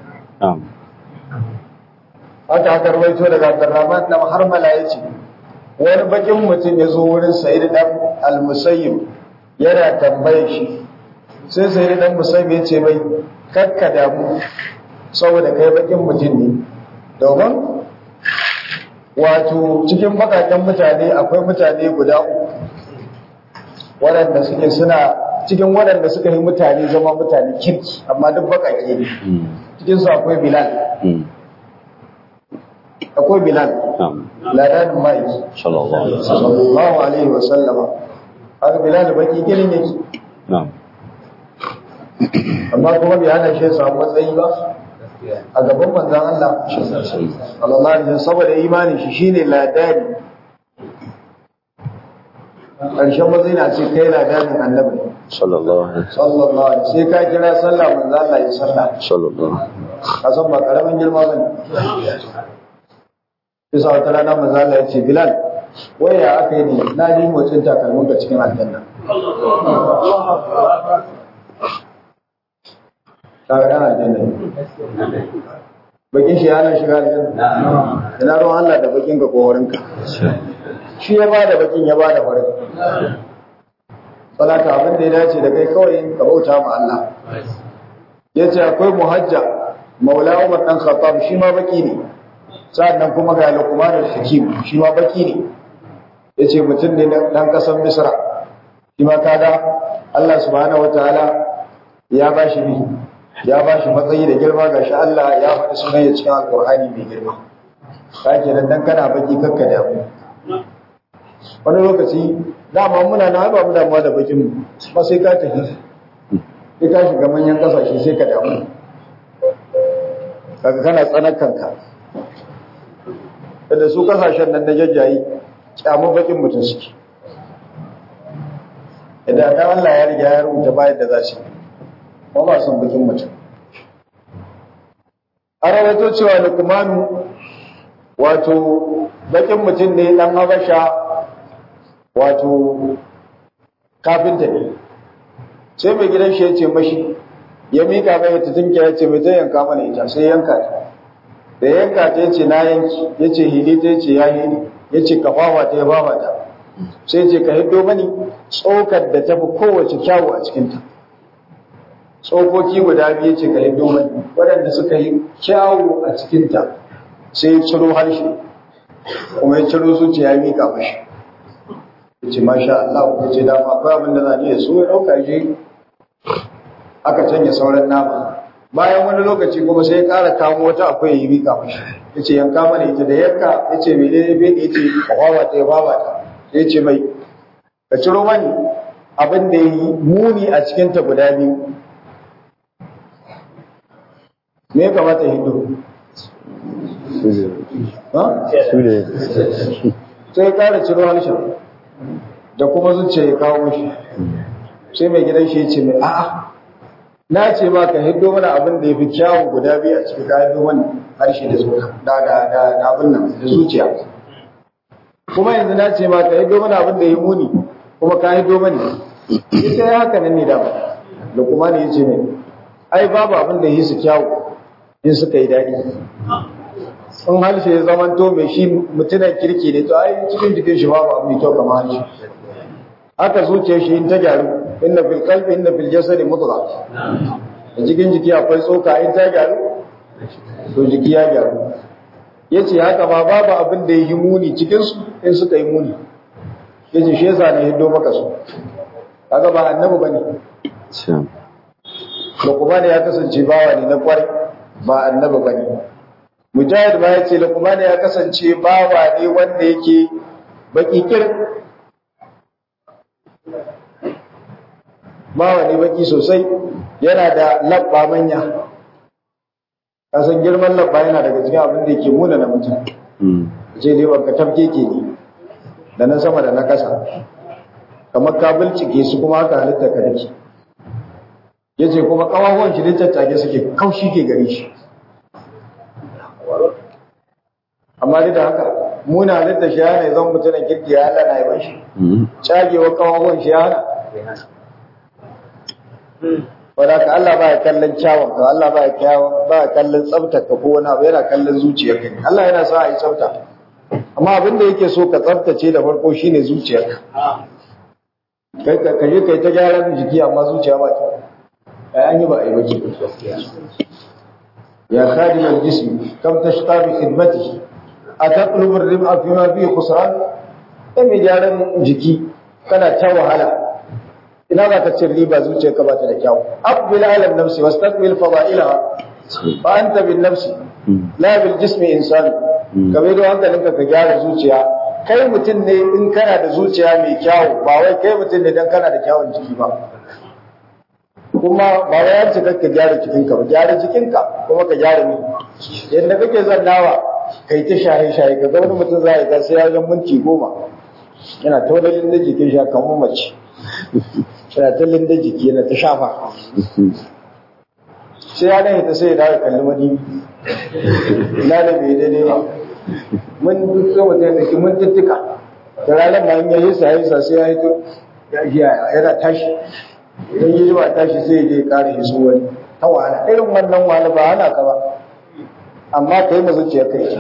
haka aka rawaito daga Abdurrahman dan Harmala yace wani bakin mutum ya zo wurin Sayyid dan Al-Musayyib yana tambaye shi sai Sayyid dan Musayyib ya ce mai kakka damu saboda kai bakin mutum ne domin wato cikin bakaken mutane akwai mutane guda uku waɗanda suke suna cikin waɗanda suka yi mutane zama mutane kirki amma duk bakake ne cikin su akwai Bilal akwai Bilal ladan mai sallallahu alaihi wa sallama har Bilal baki girin yake amma kuma bai hana shi samu matsayi ba a gaban manzon Allah sallallahu alaihi wasallam saboda imanin shi shine ladani karshen matsayi na ce kai ladanin annabi sallallahu alaihi sai ka kira sallah manzon Allah ya sallah sallallahu ka san ba karamin girma bane sai wata rana manzon Allah ya ce Bilal waya aka yi ne na ji motsin takalmin ka cikin aljanna kaga dan aljanna bakin shi yana shiga aljanna ina ruwan Allah da bakin ka ko wurin ka shi ya bada bakin ya bada farin salata abin da ya dace da kai kawai ka bauta ma Allah yace akwai muhajja maula Umar dan Khattab shi ma baki ne sannan kuma ga Luqman al-Hakim shi ma baki ne yace mutum ne dan kasan Misra shi ma kaga Allah subhanahu wataala ya bashi bi ya ba shi matsayi da girma ga shi Allah ya faɗi sunan ya cikin alƙur'ani mai girma kake nan dan kana baki kakka da mu wani lokaci dama muna na ba mu damuwa da bakin mu ba sai ka tafi sai ka shiga manyan kasashe sai ka damu kaga kana tsanar kanka da su kasashen nan na jajjayi kyamun bakin mutum suke idan Allah ya riga ya rubuta bayan da za su yi ba ba son bikin mutum a rawaito cewa Luqmanu wato bakin mutum ne dan Habasha wato kafinta ne sai mai gidan shi ya ce mashi ya mika mai ta tinki ya ce mai ta yanka mana ita sai yanka ta da yanka ta ya ce na yanki ya ce hili ta ya ce ya hili ya ce ka fawa ta ya fawa ta sai ce ka hiddo mani tsokar da ta fi kowace kyawu a cikinta tsokoki guda biyu ce ka hiddo mani waɗanda suka yi kyawu a cikinta sai ya ciro harshe kuma ya ciro zuciya ya mika mashi ya ce masha Allah ya ce dama akwai abin da za ni ya so ya ɗauka shi aka canja sauran nama bayan wani lokaci kuma sai ya ƙara kamo wata akwai ya yi mika mashi ya ce yanka mana ita da yanka ya ce mai daidai bai ya ce kwawa ta ya baba ta ya ce mai ka ciro mani abin da ya yi muni a cikinta guda biyu me ya kamata ya hido sai ya ƙara ciro harshen da kuma zuciya ya kawo shi sai mai gidan shi ya ce mai a'a na ce ma ka hiddo mana abin da ya fi kyawun guda biyu a cikin ka hiddo mana harshe da zuciya da da da da abin nan da zuciya kuma yanzu na ce ma ka hiddo mana abin da ya muni kuma ka hiddo mani ita ya haka nan ne da ba da kuma ne ya ce mai ai babu abin da ya yi su kyawu in suka yi daɗi in harshe ya zamanto mai shi mutunan kirki ne to ai cikin jikin shi babu abu mai kyau kamar harshe haka zuciyar shi in ta gyaru inna fil qalbi inna fil jasadi mudghah a cikin jiki akwai tsoka in ta gyaru to jiki ya gyaru yace haka ma babu abin da yi muni cikin su in suka yi muni yace shi yasa ne hiddo maka su kaga ba annabi bane to kuma ne ya kasance bawa ne na kwari ba annabi bane Mujahid ba ya ce Luqman ya kasance bawa ne wanda yake baki kirin, bawa ne baki sosai, yana da labba manya. Kasan girman labba yana daga cikin abin da yake muna na mutum. Ce dai wanka tafke ke ne, da na sama da na ƙasa, kamar ka bincike su kuma haka halitta ka dake. Ya ce kuma ƙawawan shi littattake suke kaushi ke gare shi. Amma duk da haka muna halitta shi hana zan mutunan kirki ya Allah na yaban shi. Cagewa ƙawawan shi hana. Wadda ka Allah ba ya kallon kyawun ka, Allah ba ya kyawun, ba ya kallon tsaftar ka ko wani abu, yana kallon zuciyar ka ne. Allah yana sa a yi tsafta. Amma abin da yake so ka tsaftace da farko shine zuciyarka. Kai ka je kai ta gyaran jiki amma zuciya ba ta. Ai an yi ba a yi baki. Ya khadim al-jism kam tashqa bi khidmatihi ataqlubu ar-rib'a fi ma fihi khusran. Kai mai gyaran jiki kana ta wahala. Ina za ka cin riba zuciyarka ba ta da kyau. Aqbil ala an-nafsi wastaqbil fada'ilaha fa anta bin nafsi la bil jismi insan. Ka bai da hankalinka ka gyara zuciya. Kai mutum ne in kana da zuciya mai kyau, ba wai kai mutum ne dan kana da kyawun jiki ba. Kuma ba wai an cika ka gyara jikinka ba, gyara jikinka kuma ka gyara ni. Yadda kake zannawa kai ta shaye shaye ka ga wani mutum za ya ga sai ya ga minti goma yana taulalin da jikin shi kamar mace. Yana tallin da jiki yana ta shafa. Sai ya gani ta sai ya dawo kalli madibi. Ina da bai daidai ba. Mun duk so mutum da ke mun tuttuka. Da ranar ma in yayi sa yayi sa sai ya yi to yana tashi. Idan yi ba tashi sai ya je kare shi su wani. Ta wahala irin wannan wahala ba hana ka ba. Amma kai mazuciyar kai.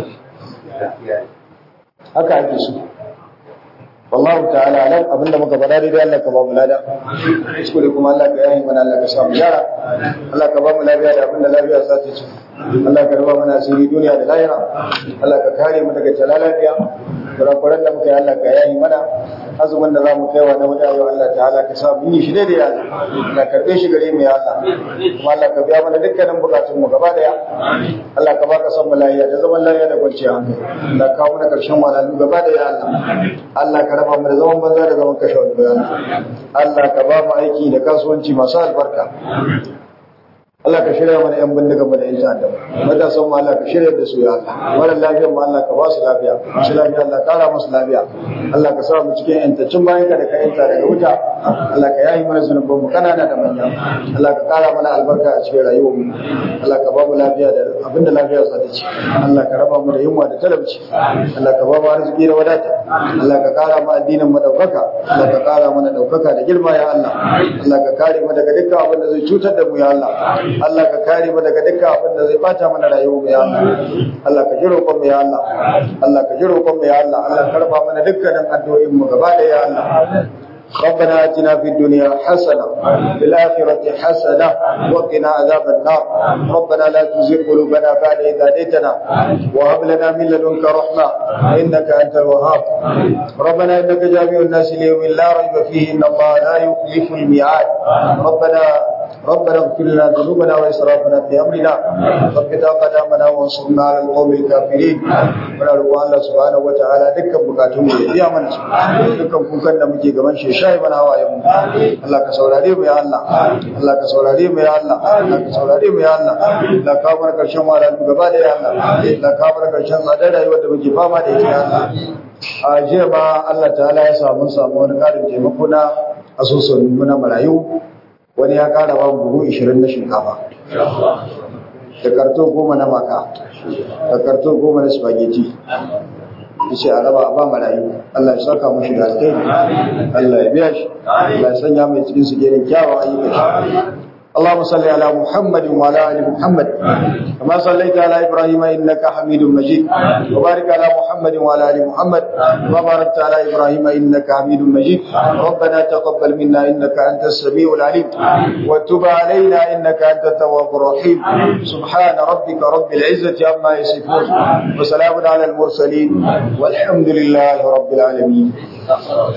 Haka ake so. Wallahu ta'ala alam abinda muka faɗa dai Allah ka ba mu lada kuskure kuma Allah ka yayi mana Allah ka sa mu yara Allah ka ba mu lafiya da abinda lafiya za ta ci Allah ka raba mana asiri duniya da lahira Allah ka kare mu daga jalalabiya kurakuran da muka yi Allah ka yayi mana azumin da zamu kaiwa na wata yau Allah ta'ala ka sa mu yi shi daidai ya Allah Allah karbe shi gare mu ya Allah kuma Allah ka biya mana dukkanin bukatun mu gaba daya Allah ka baka san mu lafiya da zaman lafiya da kwanciya hankali Allah ka kawo mana karshen walalu gaba daya ya Allah Allah ka raba mu da zaman banza da zaman kashe wani bayan Allah ka ba mu aiki da kasuwanci masu albarka Allah ka shirya mana yan bindiga mu da yan ta'adda matasan mu Allah ka shirya da su ya Allah wannan lafiyar mu Allah ka ba su lafiya su lafiya Allah kara musu lafiya Allah ka sa mu cikin yantacin bayan ka da ka yanta daga wuta Allah ka yayi mana zunuban mu kanana da manya Allah ka kara mana albarka a cikin rayuwar mu Allah ka ba mu lafiya da abinda lafiya za ta ci Allah ka raba mu da yunwa da talauci Allah ka ba mu arziki da wadata Allah ka kara mu addinin mu daukaka Allah ka kara mana daukaka da girma ya Allah Allah ka kare mu daga dukkan abin da zai cutar da mu ya Allah Allah ka kare mu daga dukkan abin da zai bata mana rayuwar mu ya Allah Allah ka ji roƙon mu ya Allah Allah ka ji roƙon mu ya Allah Allah ka raba mana dukkanin addu'o'in mu gaba da ya Allah ربنا آتنا في الدنيا حسنة وفي الآخرة حسنة وقنا عذاب النار ربنا لا تزغ قلوبنا بعد إذ هديتنا وهب لنا من لدنك رحمة إنك أنت الوهاب ربنا إنك جامع الناس ليوم لا ريب فيه إن الله لا يخلف الميعاد ربنا ربنا اغفر لنا ذنوبنا وإسرافنا في أمرنا ثبت أقدامنا وانصرنا على القوم الكافرين ونرجو الله سبحانه وتعالى دكا بكاتون يا من دكا كوكان da muke gaban shi shayi mana hawaye mu Allah ka saurare mu ya Allah Allah ka saurare mu ya Allah Allah ka saurare mu ya Allah Allah ka bar karshen wala gaba da ya Allah Allah ka bar karshen tsadar rayuwar da muke fama da ita ya Allah a jiya ba Allah ta'ala ya samu samu wani karin taimako na asusun muna marayu wani ya kara ba buhu ishirin na shinkafa da karto goma na maka da karto goma na spaghetti yace a raba ba marayu Allah ya saka mushi da alheri Allah ya biya shi Allah ya sanya mai cikin su gidan kyawawan ayyuka shi اللهم صل على محمد وعلى ال محمد كما صليت على ابراهيم انك حميد مجيد وبارك على محمد وعلى ال محمد كما باركت على ابراهيم انك حميد مجيد ربنا تقبل منا انك انت السميع العليم وتب علينا انك انت التواب الرحيم سبحان ربك رب العزه عما يصفون وسلام على المرسلين والحمد لله رب العالمين